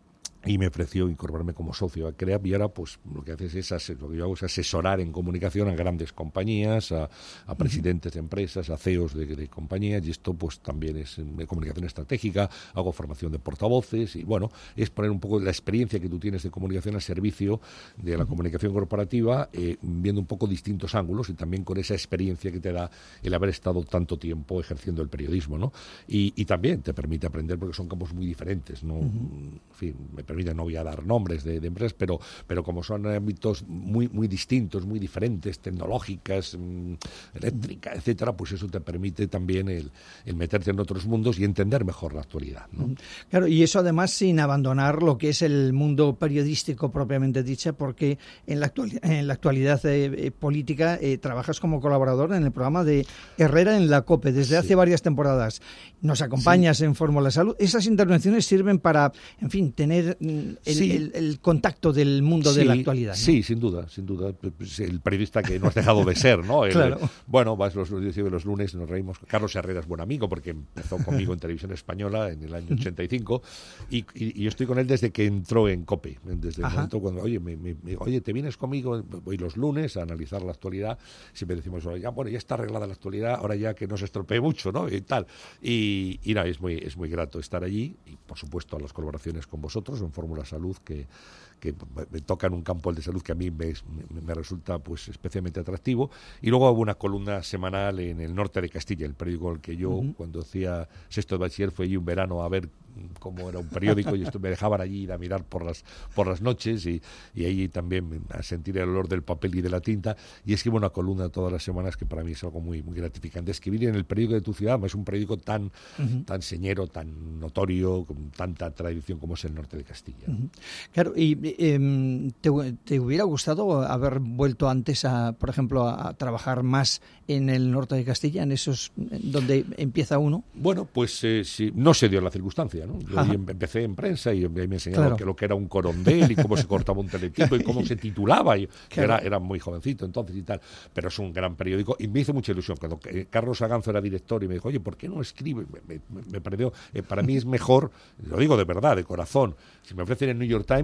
S5: y me ofreció incorporarme como socio a CREAP, y ahora pues lo que haces es ases- lo que yo hago es asesorar en comunicación a grandes compañías, a, a presidentes uh-huh. de empresas, a C E Os de, de compañías, y esto pues también es de comunicación estratégica, hago formación de portavoces, y bueno, es poner un poco la experiencia que tú tienes de comunicación al servicio de la uh-huh. comunicación corporativa, eh, viendo un poco distintos ángulos, y también con esa experiencia que te da el haber estado tanto tiempo ejerciendo el periodismo, ¿no? Y, y también te permite aprender, porque son campos muy diferentes, ¿no? Uh-huh. En fin, me permite, no voy a dar nombres de, de empresas, pero, pero como son ámbitos muy, muy distintos, muy diferentes, tecnológicas, mmm, eléctricas, etcétera, pues eso te permite también el, el meterte en otros mundos y entender mejor la actualidad, ¿no?
S3: Claro, y eso además sin abandonar lo que es el mundo periodístico propiamente dicho, porque en la, actuali- en la actualidad eh, política eh, trabajas como colaborador en el programa de Herrera en la COPE desde sí. hace varias temporadas. Nos acompañas sí. en Fórmula Salud. Esas intervenciones sirven para, en fin, tener el, sí. el, el contacto del mundo
S5: sí,
S3: de la actualidad, ¿no?
S5: Sí, sin duda, sin duda. El periodista que no has dejado de ser, ¿no? El,
S3: claro.
S5: Bueno, vas los, los lunes, nos reímos. Carlos Herrera es buen amigo porque empezó conmigo en Televisión Española en el año ochenta y cinco, y, y, y yo estoy con él desde que entró en COPE, desde Ajá. el momento cuando, oye, me, me, me, oye, te vienes conmigo, voy los lunes a analizar la actualidad, siempre decimos, ya, bueno, ya está arreglada la actualidad, ahora ya que no se estropee mucho, ¿no? Y tal. Y, y nada, es muy, es muy grato estar allí, y por supuesto a las colaboraciones con vosotros en Fórmula Salud, que, que me toca en un campo el de salud que a mí me, me, me resulta pues especialmente atractivo. Y luego hago una columna semanal en El Norte de Castilla, el periódico al que yo, uh-huh. cuando hacía sexto de bachiller, fui allí un verano a ver cómo era un periódico, y esto me dejaban allí ir a mirar por las por las noches, y, y ahí también a sentir el olor del papel y de la tinta, y escribo una columna todas las semanas que para mí es algo muy muy gratificante. Escribir en el periódico de tu ciudad, es un periódico tan uh-huh. tan señero, tan notorio, con tanta tradición como es El Norte de Castilla.
S3: Uh-huh. Claro, y eh, te, ¿te hubiera gustado haber vuelto antes a, por ejemplo, a, a trabajar más en el Norte de Castilla, en esos donde empieza uno?
S5: Bueno, pues eh, sí, no se dio la circunstancia, ¿no? Yo empecé en prensa y me enseñaron claro. que lo que era un corondel y cómo se cortaba un teletipo y cómo se titulaba, y claro. era, era muy jovencito entonces y tal, pero es un gran periódico y me hizo mucha ilusión cuando eh, Carlos Aganzo era director y me dijo, oye, ¿por qué no escribe? Me, me, me pareció, eh, para mí es mejor, lo digo de verdad, de corazón, si me ofrecen el New York Times una columna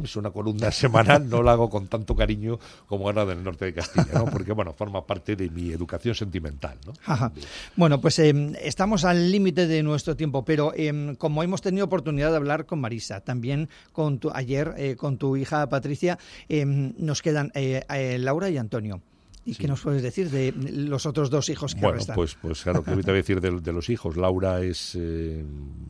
S5: columna semanal no la hago con tanto cariño como ahora del norte de Castilla, ¿no? Porque, bueno, forma parte de mi educación sentimental, ¿no?
S3: Ajá. Bueno, pues eh, estamos al límite de nuestro tiempo, pero eh, como hemos tenido oportunidad de hablar con Marisa, también con tu, ayer eh, con tu hija Patricia, eh, nos quedan eh, eh, Laura y Antonio. ¿Y sí. qué nos puedes decir de los otros dos hijos que
S5: bueno,
S3: restan?
S5: Pues, pues claro, ¿qué te voy a decir de, de los hijos? Laura es eh,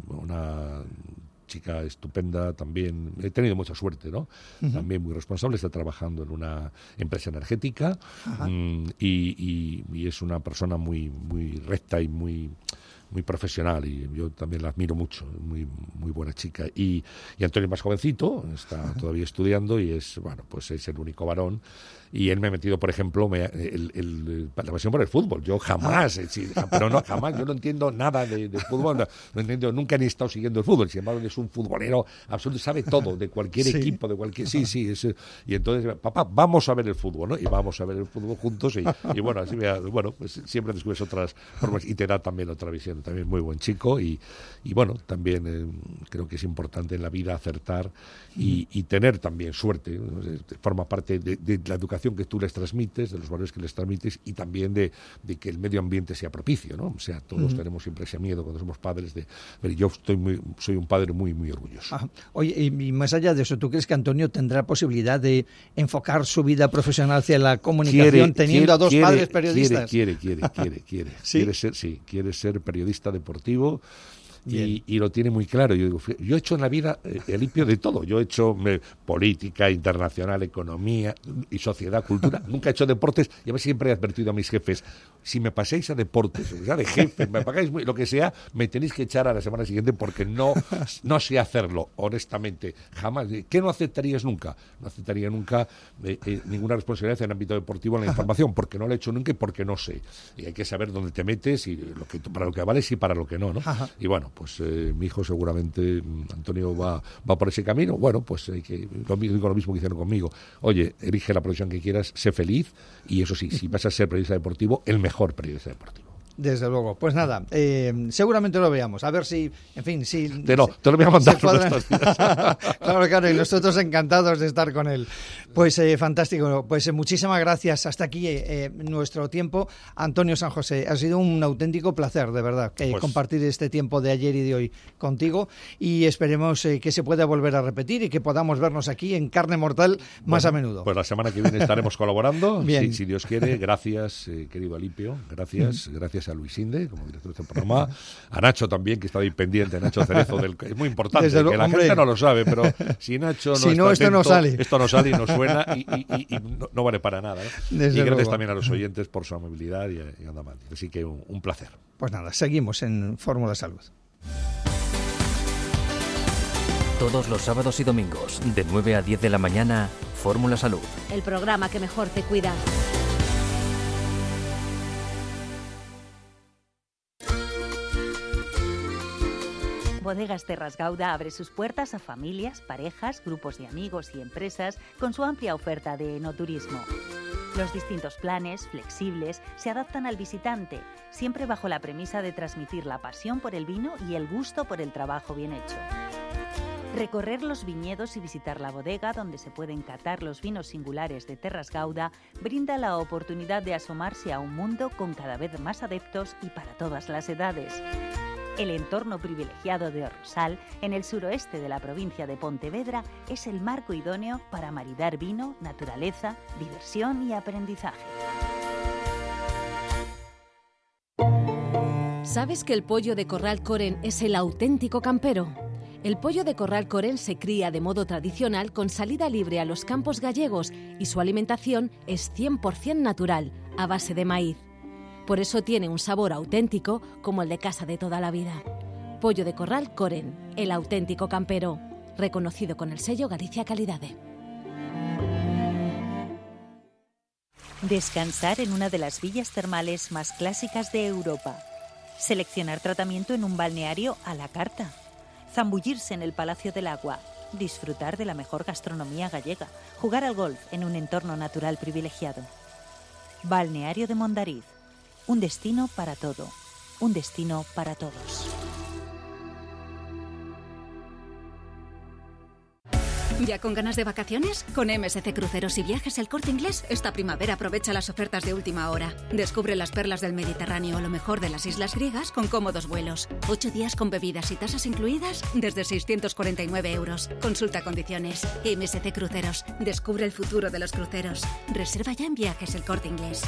S5: una chica estupenda también. He tenido mucha suerte, ¿no? Uh-huh. También muy responsable, está trabajando en una empresa energética um, y, y, y es una persona muy, muy recta y muy... muy profesional, y yo también la admiro mucho, muy muy buena chica. Y, y Antonio es más jovencito, está todavía estudiando y es, bueno, pues es el único varón. Y él me ha metido, por ejemplo, me, el, el, la pasión por el fútbol. Yo jamás, ah. sí, pero no, jamás, yo no entiendo nada de, de fútbol, no, no entiendo, nunca ni he estado siguiendo el fútbol. Sin embargo, es un futbolero absoluto, sabe todo, de cualquier sí. equipo, de cualquier... Sí, sí, es, y entonces, papá, vamos a ver el fútbol, ¿no? Y vamos a ver el fútbol juntos y, y bueno, así me, bueno, pues siempre descubres otras formas y te da también otra visión. También muy buen chico y, y bueno, también eh, creo que es importante en la vida acertar y, y tener también suerte, ¿no? Forma parte de, de la educación que tú les transmites, de los valores que les transmites y también de, de que el medio ambiente sea propicio, ¿no? O sea, todos uh-huh. tenemos siempre ese miedo cuando somos padres de... Pero yo estoy muy, soy un padre muy, muy orgulloso. Ah,
S3: oye, y más allá de eso, ¿tú crees que Antonio tendrá posibilidad de enfocar su vida profesional hacia la comunicación quiere, teniendo quiere, a dos
S5: quiere,
S3: padres periodistas?
S5: Quiere, quiere, quiere, quiere, quiere. ¿Sí? Quiere ser, sí, quiere ser periodista deportivo. Y, y lo tiene muy claro. Yo digo, yo he hecho en la vida eh, limpio de todo. Yo he hecho me, política, internacional, economía y sociedad, cultura. Nunca he hecho deportes y a veces siempre he advertido a mis jefes, si me pasáis a deportes, o sea, de jefe, me pagáis muy, lo que sea, me tenéis que echar a la semana siguiente porque no, no sé hacerlo, honestamente. Jamás. ¿Qué no aceptarías nunca? No aceptaría nunca eh, eh, ninguna responsabilidad en el ámbito deportivo en la información, porque no lo he hecho nunca y porque no sé. Y hay que saber dónde te metes y lo que para lo que vales y para lo que no, ¿no? Y bueno, pues eh, mi hijo seguramente, Antonio, va, va por ese camino. Bueno, pues hay que, lo, digo lo mismo que hicieron conmigo. Oye, elige la profesión que quieras, sé feliz y eso sí, si vas a ser periodista deportivo, el mejor periodista deportivo.
S3: Desde luego. Pues nada, eh, seguramente lo veamos. A ver si, en fin, si...
S5: Te, no, te lo voy a mandar estos días.
S3: Claro, claro, y nosotros encantados de estar con él. Pues eh, fantástico. Pues eh, muchísimas gracias. Hasta aquí eh, nuestro tiempo. Antonio San José, ha sido un auténtico placer, de verdad, eh, pues... compartir este tiempo de ayer y de hoy contigo y esperemos eh, que se pueda volver a repetir y que podamos vernos aquí en Carne Mortal más
S5: bueno,
S3: a menudo.
S5: Pues la semana que viene estaremos colaborando. Bien. Si, si Dios quiere. Gracias, eh, querido Alipio. Gracias, gracias a Luis Inde, como director de este programa, a Nacho también, que está ahí pendiente, Nacho Cerezo, del, es muy importante, Desde que lo, la hombre. gente no lo sabe, pero si Nacho no
S3: si
S5: está
S3: no, esto
S5: atento,
S3: no sale.
S5: Esto no sale y no suena y, y, y, y no, no vale para nada, ¿no? Y gracias luego. también a los oyentes por su amabilidad y, y anda mal. Así que un, un placer.
S3: Pues nada, seguimos en Fórmula Salud.
S1: Todos los sábados y domingos, de nueve a diez de la mañana, Fórmula Salud.
S6: El programa que mejor te cuida.
S10: Bodegas Terras Gauda abre sus puertas a familias, parejas, grupos de amigos y empresas con su amplia oferta de enoturismo. Los distintos planes, flexibles, se adaptan al visitante, siempre bajo la premisa de transmitir la pasión por el vino y el gusto por el trabajo bien hecho. Recorrer los viñedos y visitar la bodega donde se pueden catar los vinos singulares de Terras Gauda brinda la oportunidad de asomarse a un mundo con cada vez más adeptos y para todas las edades. El entorno privilegiado de Orrosal, en el suroeste de la provincia de Pontevedra, es el marco idóneo para maridar vino, naturaleza, diversión y aprendizaje.
S6: ¿Sabes que el pollo de Corral Coren es el auténtico campero? El pollo de Corral Coren se cría de modo tradicional con salida libre a los campos gallegos y su alimentación es cien por ciento natural, a base de maíz. Por eso tiene un sabor auténtico como el de casa de toda la vida. Pollo de Corral Coren, el auténtico campero, reconocido con el sello Galicia Calidade.
S10: Descansar en una de las villas termales más clásicas de Europa. Seleccionar tratamiento en un balneario a la carta. Zambullirse en el Palacio del Agua. Disfrutar de la mejor gastronomía gallega. Jugar al golf en un entorno natural privilegiado. Balneario de Mondariz. Un destino para todo, un destino para todos.
S13: ¿Ya con ganas de vacaciones? Con M S C Cruceros y Viajes El Corte Inglés, esta primavera aprovecha las ofertas de última hora. Descubre las perlas del Mediterráneo o lo mejor de las islas griegas con cómodos vuelos. Ocho días con bebidas y tasas incluidas desde seiscientos cuarenta y nueve euros. Consulta condiciones. M S C Cruceros. Descubre el futuro de los cruceros. Reserva ya en Viajes El Corte Inglés.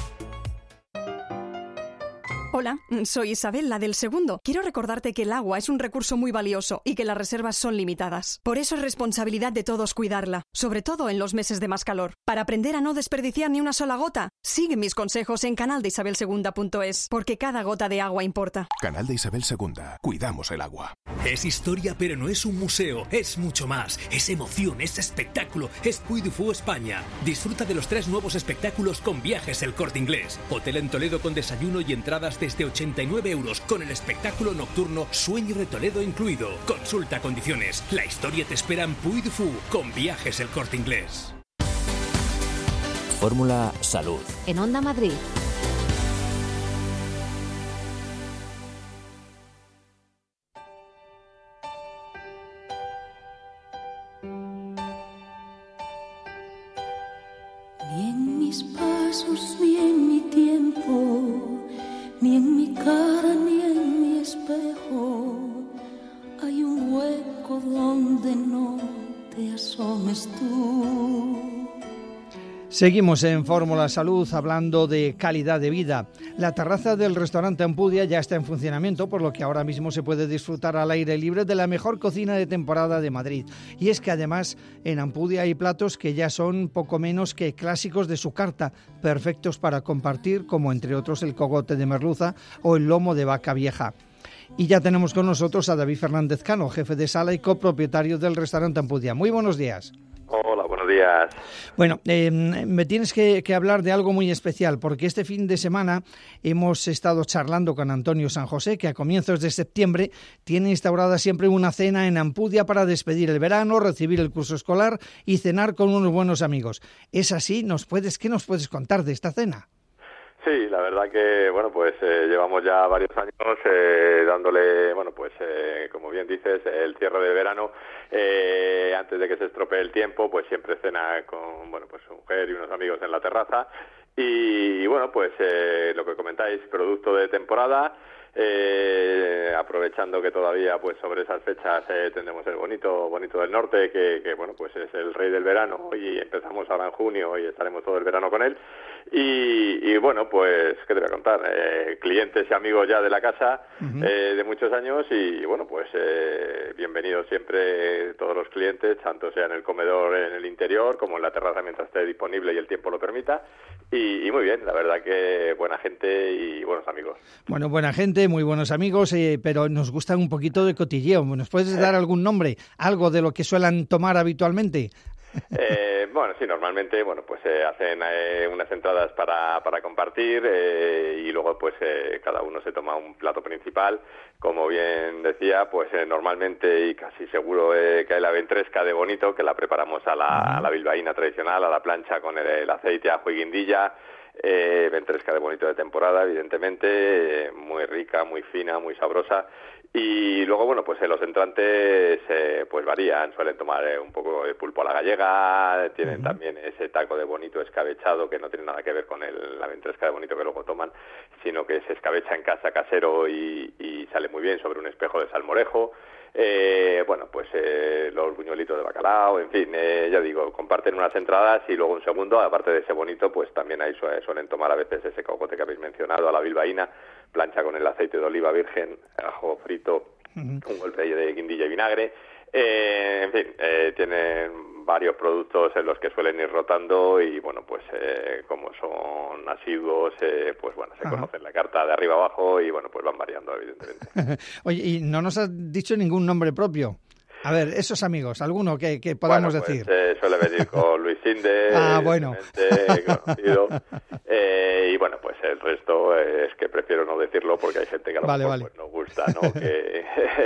S14: Hola, soy Isabel, la del segundo. Quiero recordarte que el agua es un recurso muy valioso y que las reservas son limitadas. Por eso es responsabilidad de todos cuidarla, sobre todo en los meses de más calor. Para aprender a no desperdiciar ni una sola gota, sigue mis consejos en canal de isabel segunda punto es, porque cada gota de agua importa.
S15: Canal de Isabel segunda. Cuidamos el agua.
S16: Es historia, pero no es un museo. Es mucho más. Es emoción, es espectáculo. Es Puy du Fou España. Disfruta de los tres nuevos espectáculos con Viajes El Corte Inglés. Hotel en Toledo con desayuno y entradas desde ochenta y nueve euros, con el espectáculo nocturno Sueño de Toledo incluido. Consulta condiciones. La historia te espera en Puy du Fou con Viajes El Corte Inglés.
S1: Fórmula Salud.
S6: En Onda Madrid.
S19: Ni en mis pasos, ni en mi tiempo, ni en mi cara, ni en mi espejo, hay un hueco donde no te asomes tú.
S3: Seguimos en Fórmula Salud hablando de calidad de vida. La terraza del restaurante Ampudia ya está en funcionamiento, por lo que ahora mismo se puede disfrutar al aire libre de la mejor cocina de temporada de Madrid. Y es que además en Ampudia hay platos que ya son poco menos que clásicos de su carta, perfectos para compartir, como entre otros el cogote de merluza o el lomo de vaca vieja. Y ya tenemos con nosotros a David Fernández Cano, jefe de sala y copropietario del restaurante Ampudia. Muy buenos días.
S20: Hola, buenos días.
S3: Bueno, eh, me tienes que, que hablar de algo muy especial, porque este fin de semana hemos estado charlando con Antonio San José, que a comienzos de septiembre tiene instaurada siempre una cena en Ampudia para despedir el verano, recibir el curso escolar y cenar con unos buenos amigos. ¿Es así? ¿Nos puedes, ¿Qué nos puedes contar de esta cena?
S20: Sí, la verdad que, bueno, pues eh, llevamos ya varios años eh, dándole, bueno, pues eh, como bien dices, el cierre de verano, eh, antes de que se estropee el tiempo, pues siempre cena con, bueno, pues su mujer y unos amigos en la terraza y, y bueno, pues eh, lo que comentáis, producto de temporada, eh, aprovechando que todavía, pues sobre esas fechas eh, tendremos el bonito, bonito del norte, que, que, bueno, pues es el rey del verano y empezamos ahora en junio y estaremos todo el verano con él. Y, y bueno, pues, ¿qué te voy a contar? Eh, clientes y amigos ya de la casa uh-huh. eh, de muchos años y bueno, pues eh, bienvenidos siempre todos los clientes, tanto sea en el comedor en el interior como en la terraza mientras esté disponible y el tiempo lo permita. Y, y muy bien, la verdad que buena gente y buenos amigos.
S3: Bueno, buena gente, muy buenos amigos, eh, pero nos gusta un poquito de cotilleo. ¿Nos puedes dar algún nombre, algo de lo que suelen tomar habitualmente?
S20: Eh, bueno, sí, normalmente, bueno, pues eh, hacen eh, unas entradas para, para compartir eh, y luego pues eh, cada uno se toma un plato principal. Como bien decía, pues eh, normalmente y casi seguro eh, que hay la ventresca de bonito, que la preparamos a la, a la bilbaína tradicional, a la plancha con el, el aceite, ajo y guindilla. Eh, ventresca de bonito de temporada, evidentemente, eh, muy rica, muy fina, muy sabrosa. Y luego, bueno, pues eh, los entrantes eh, pues varían, suelen tomar eh, un poco de pulpo a la gallega, tienen uh-huh. también ese taco de bonito escabechado que no tiene nada que ver con el, la ventresca de bonito que luego toman, sino que se escabecha en casa casero y, y sale muy bien sobre un espejo de salmorejo. Eh, bueno, pues eh, los buñuelitos de bacalao, en fin, eh, ya digo, comparten unas entradas y luego un segundo, aparte de ese bonito, pues también ahí suelen tomar a veces ese cogote que habéis mencionado, a la bilbaína, plancha con el aceite de oliva virgen, ajo frito, uh-huh. un golpe de guindilla y vinagre. Eh, en fin, eh, tienen varios productos en los que suelen ir rotando y bueno, pues eh, como son asiduos, eh, pues bueno, se Ajá. conocen la carta de arriba abajo y bueno, pues van variando evidentemente.
S3: Oye, y no nos has dicho ningún nombre propio. A ver, esos amigos, alguno que, que podamos
S20: bueno, pues,
S3: decir.
S20: Eh, suele venir con Luis Sinde,
S3: ah, bueno.
S20: conocido. Eh, y bueno, pues el resto es que prefiero no decirlo porque hay gente que a lo
S3: vale,
S20: mejor
S3: vale.
S20: pues, nos gusta, ¿no? que,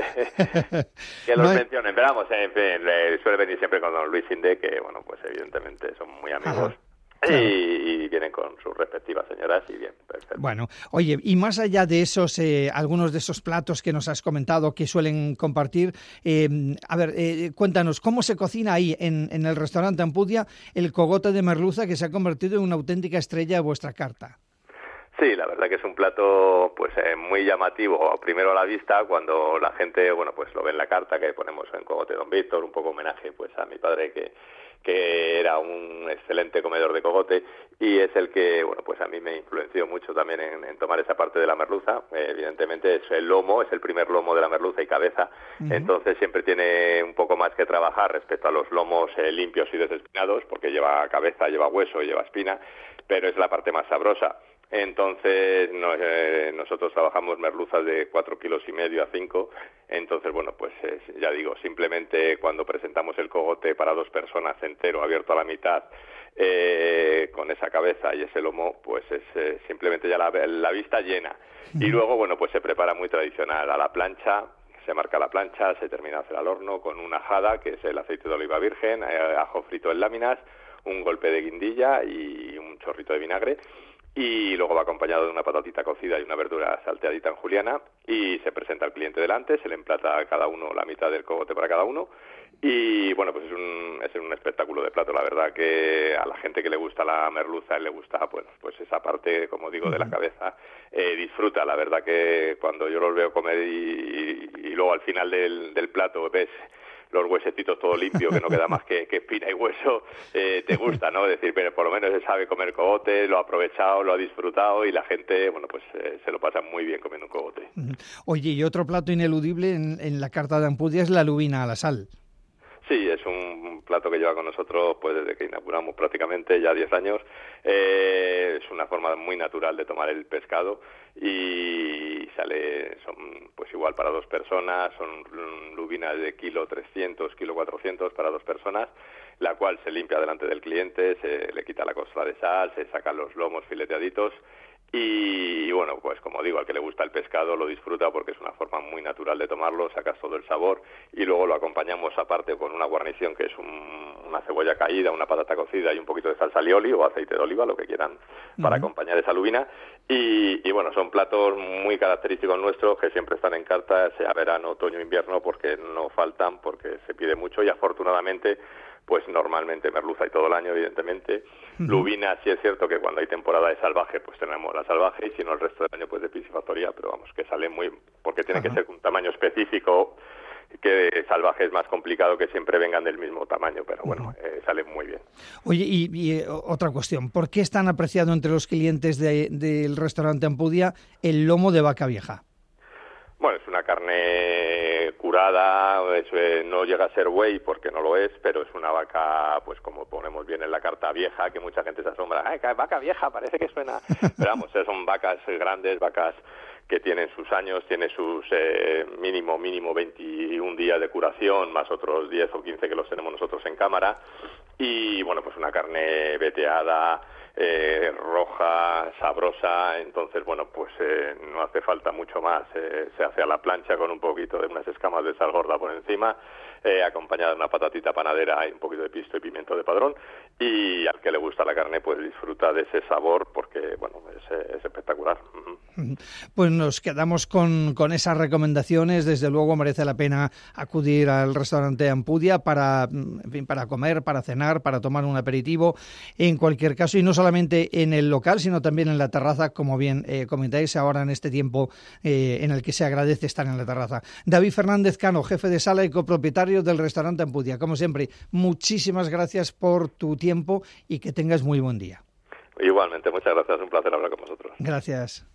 S20: que los no hay... mencionen. Pero vamos, en fin, suele venir siempre con don Luis Sinde, que bueno, pues evidentemente son muy amigos. Ajá.
S3: Claro.
S20: Y, y vienen con sus respectivas señoras y bien, perfecto.
S3: Bueno, oye, y más allá de esos, eh, algunos de esos platos que nos has comentado que suelen compartir, eh, a ver, eh, cuéntanos, ¿cómo se cocina ahí en, en el restaurante Ampudia el cogote de merluza que se ha convertido en una auténtica estrella de vuestra carta?
S20: Sí, la verdad que es un plato pues eh, muy llamativo, primero a la vista, cuando la gente, bueno, pues lo ve en la carta que ponemos en Cogote Don Víctor, un poco homenaje pues a mi padre que, que era un excelente comedor de cogote y es el que, bueno, pues a mí me influenció mucho también en, en tomar esa parte de la merluza. Eh, evidentemente es el lomo, es el primer lomo de la merluza y cabeza, uh-huh. Entonces siempre tiene un poco más que trabajar respecto a los lomos eh, limpios y desespinados, porque lleva cabeza, lleva hueso, lleva espina, pero es la parte más sabrosa. Entonces no, eh, nosotros trabajamos merluzas de cuatro kilos y medio a cinco. Entonces bueno, pues eh, ya digo, simplemente cuando presentamos el cogote para dos personas entero, abierto a la mitad, eh, con esa cabeza y ese lomo, pues es eh, simplemente ya la, la vista llena. Y luego bueno, pues se prepara muy tradicional a la plancha. Se marca la plancha, se termina de hacer al horno con una ajada, que es el aceite de oliva virgen, eh, ajo frito en láminas, un golpe de guindilla y un chorrito de vinagre. Y luego va acompañado de una patatita cocida y una verdura salteadita en juliana y se presenta al cliente delante, se le emplata a cada uno la mitad del cogote para cada uno y bueno, pues es un, es un espectáculo de plato. La verdad que a la gente que le gusta la merluza, le gusta pues, pues esa parte, como digo, de la cabeza, eh, disfruta. La verdad que cuando yo los veo comer y, y, y luego al final del, del plato ves los huesecitos todo limpio, que no queda más que, que espina y hueso, eh, te gusta, ¿no? Es decir, pero por lo menos se sabe comer cogote, lo ha aprovechado, lo ha disfrutado y la gente, bueno, pues eh, se lo pasa muy bien comiendo un cogote.
S3: Oye, y otro plato ineludible en, en la carta de Ampudia es la lubina a la sal.
S20: Sí, es un plato que lleva con nosotros pues desde que inauguramos prácticamente ya diez años. Eh, es una forma muy natural de tomar el pescado y sale, son pues igual para dos personas, son lubinas de kilo trescientos, kilo cuatrocientos para dos personas, la cual se limpia delante del cliente, se le quita la costra de sal, se sacan los lomos fileteaditos. Y bueno, pues como digo, al que le gusta el pescado lo disfruta porque es una forma muy natural de tomarlo, sacas todo el sabor y luego lo acompañamos aparte con una guarnición que es un, una cebolla caída, una patata cocida y un poquito de salsa alioli o aceite de oliva, lo que quieran para uh-huh. acompañar esa lubina. Y, y bueno, son platos muy característicos nuestros que siempre están en carta, sea verano, otoño, invierno, porque no faltan, porque se pide mucho y afortunadamente pues normalmente merluza y todo el año, evidentemente. Uh-huh. Lubina, sí es cierto que cuando hay temporada de salvaje, pues tenemos la salvaje, y si no el resto del año, pues de piscifactoría, pero vamos, que sale muy... porque tiene uh-huh. que ser un tamaño específico, que salvaje es más complicado que siempre vengan del mismo tamaño, pero bueno, uh-huh. eh, sale muy bien.
S3: Oye, y, y eh, otra cuestión, ¿por qué es tan apreciado entre los clientes de, del restaurante Ampudia el lomo de vaca vieja?
S20: Bueno, es una carne curada, es, eh, no llega a ser buey porque no lo es, pero es una vaca, pues como ponemos bien en la carta, vieja, que mucha gente se asombra. ¡Ay, vaca vieja! Parece que suena... Pero vamos, son vacas grandes, vacas que tienen sus años, tiene sus eh, mínimo, mínimo veintiún días de curación, más otros diez o quince que los tenemos nosotros en cámara. Y bueno, pues una carne veteada, eh, roja, sabrosa, entonces bueno, pues eh, no hace falta mucho más, eh, se hace a la plancha con un poquito de unas escamas de sal gorda por encima, eh, acompañada de una patatita panadera y un poquito de pisto y pimiento de padrón, y al que le gusta la carne pues disfruta de ese sabor porque bueno, es, es espectacular.
S3: Pues nos quedamos con, con esas recomendaciones. Desde luego merece la pena acudir al restaurante Ampudia para, en fin, para comer, para cenar, para tomar un aperitivo, en cualquier caso, y no solamente en el local, sino también en la terraza, como bien eh, comentáis ahora en este tiempo eh, en el que se agradece estar en la terraza. David Fernández Cano, jefe de sala y copropietario del restaurante Ampudia. Como siempre, muchísimas gracias por tu tiempo y que tengas muy buen día.
S20: Igualmente, muchas gracias, un placer hablar con vosotros.
S3: Gracias.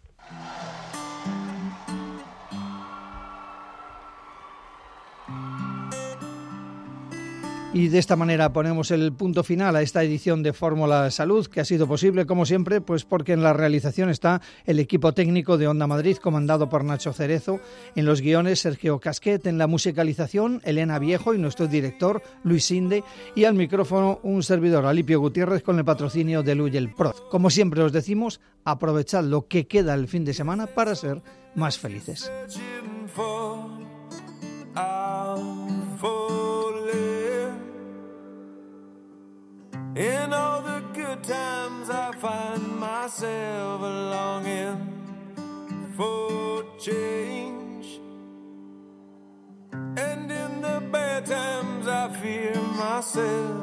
S3: Y de esta manera ponemos el punto final a esta edición de Fórmula Salud, que ha sido posible, como siempre, pues porque en la realización está el equipo técnico de Onda Madrid, comandado por Nacho Cerezo, en los guiones Sergio Casquet, en la musicalización Elena Viejo y nuestro director Luis Sinde, y al micrófono un servidor, Alipio Gutiérrez, con el patrocinio de Luyel Prod. Como siempre os decimos, aprovechad lo que queda el fin de semana para ser más felices. In all the good
S21: good times I find myself longing for change, and in the bad times I fear myself.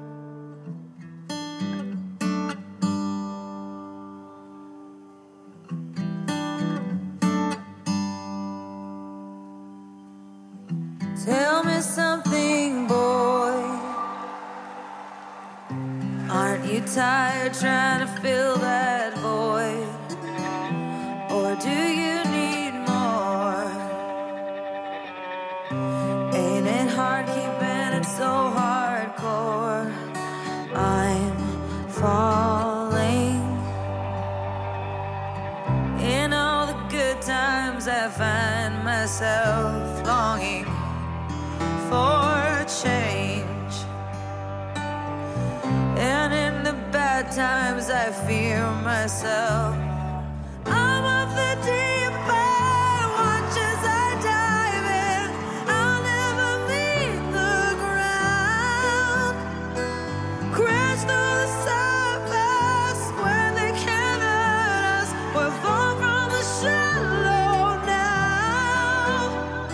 S19: Tell me something, boy. Aren't you tired trying to fill that void? Or do you need more? Ain't it hard keeping it so hardcore? I'm falling. In all the good times I find myself longing for change, and in the bad times I fear myself. I'm of the deep end, watch as I dive in. I'll never meet the ground. Crash through the surface when they can't hurt us. We're far from the shallow now.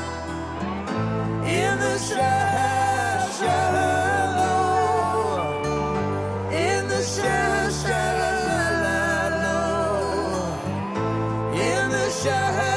S19: In the shallow, shallow, in the shallow, shallow, in the shallow.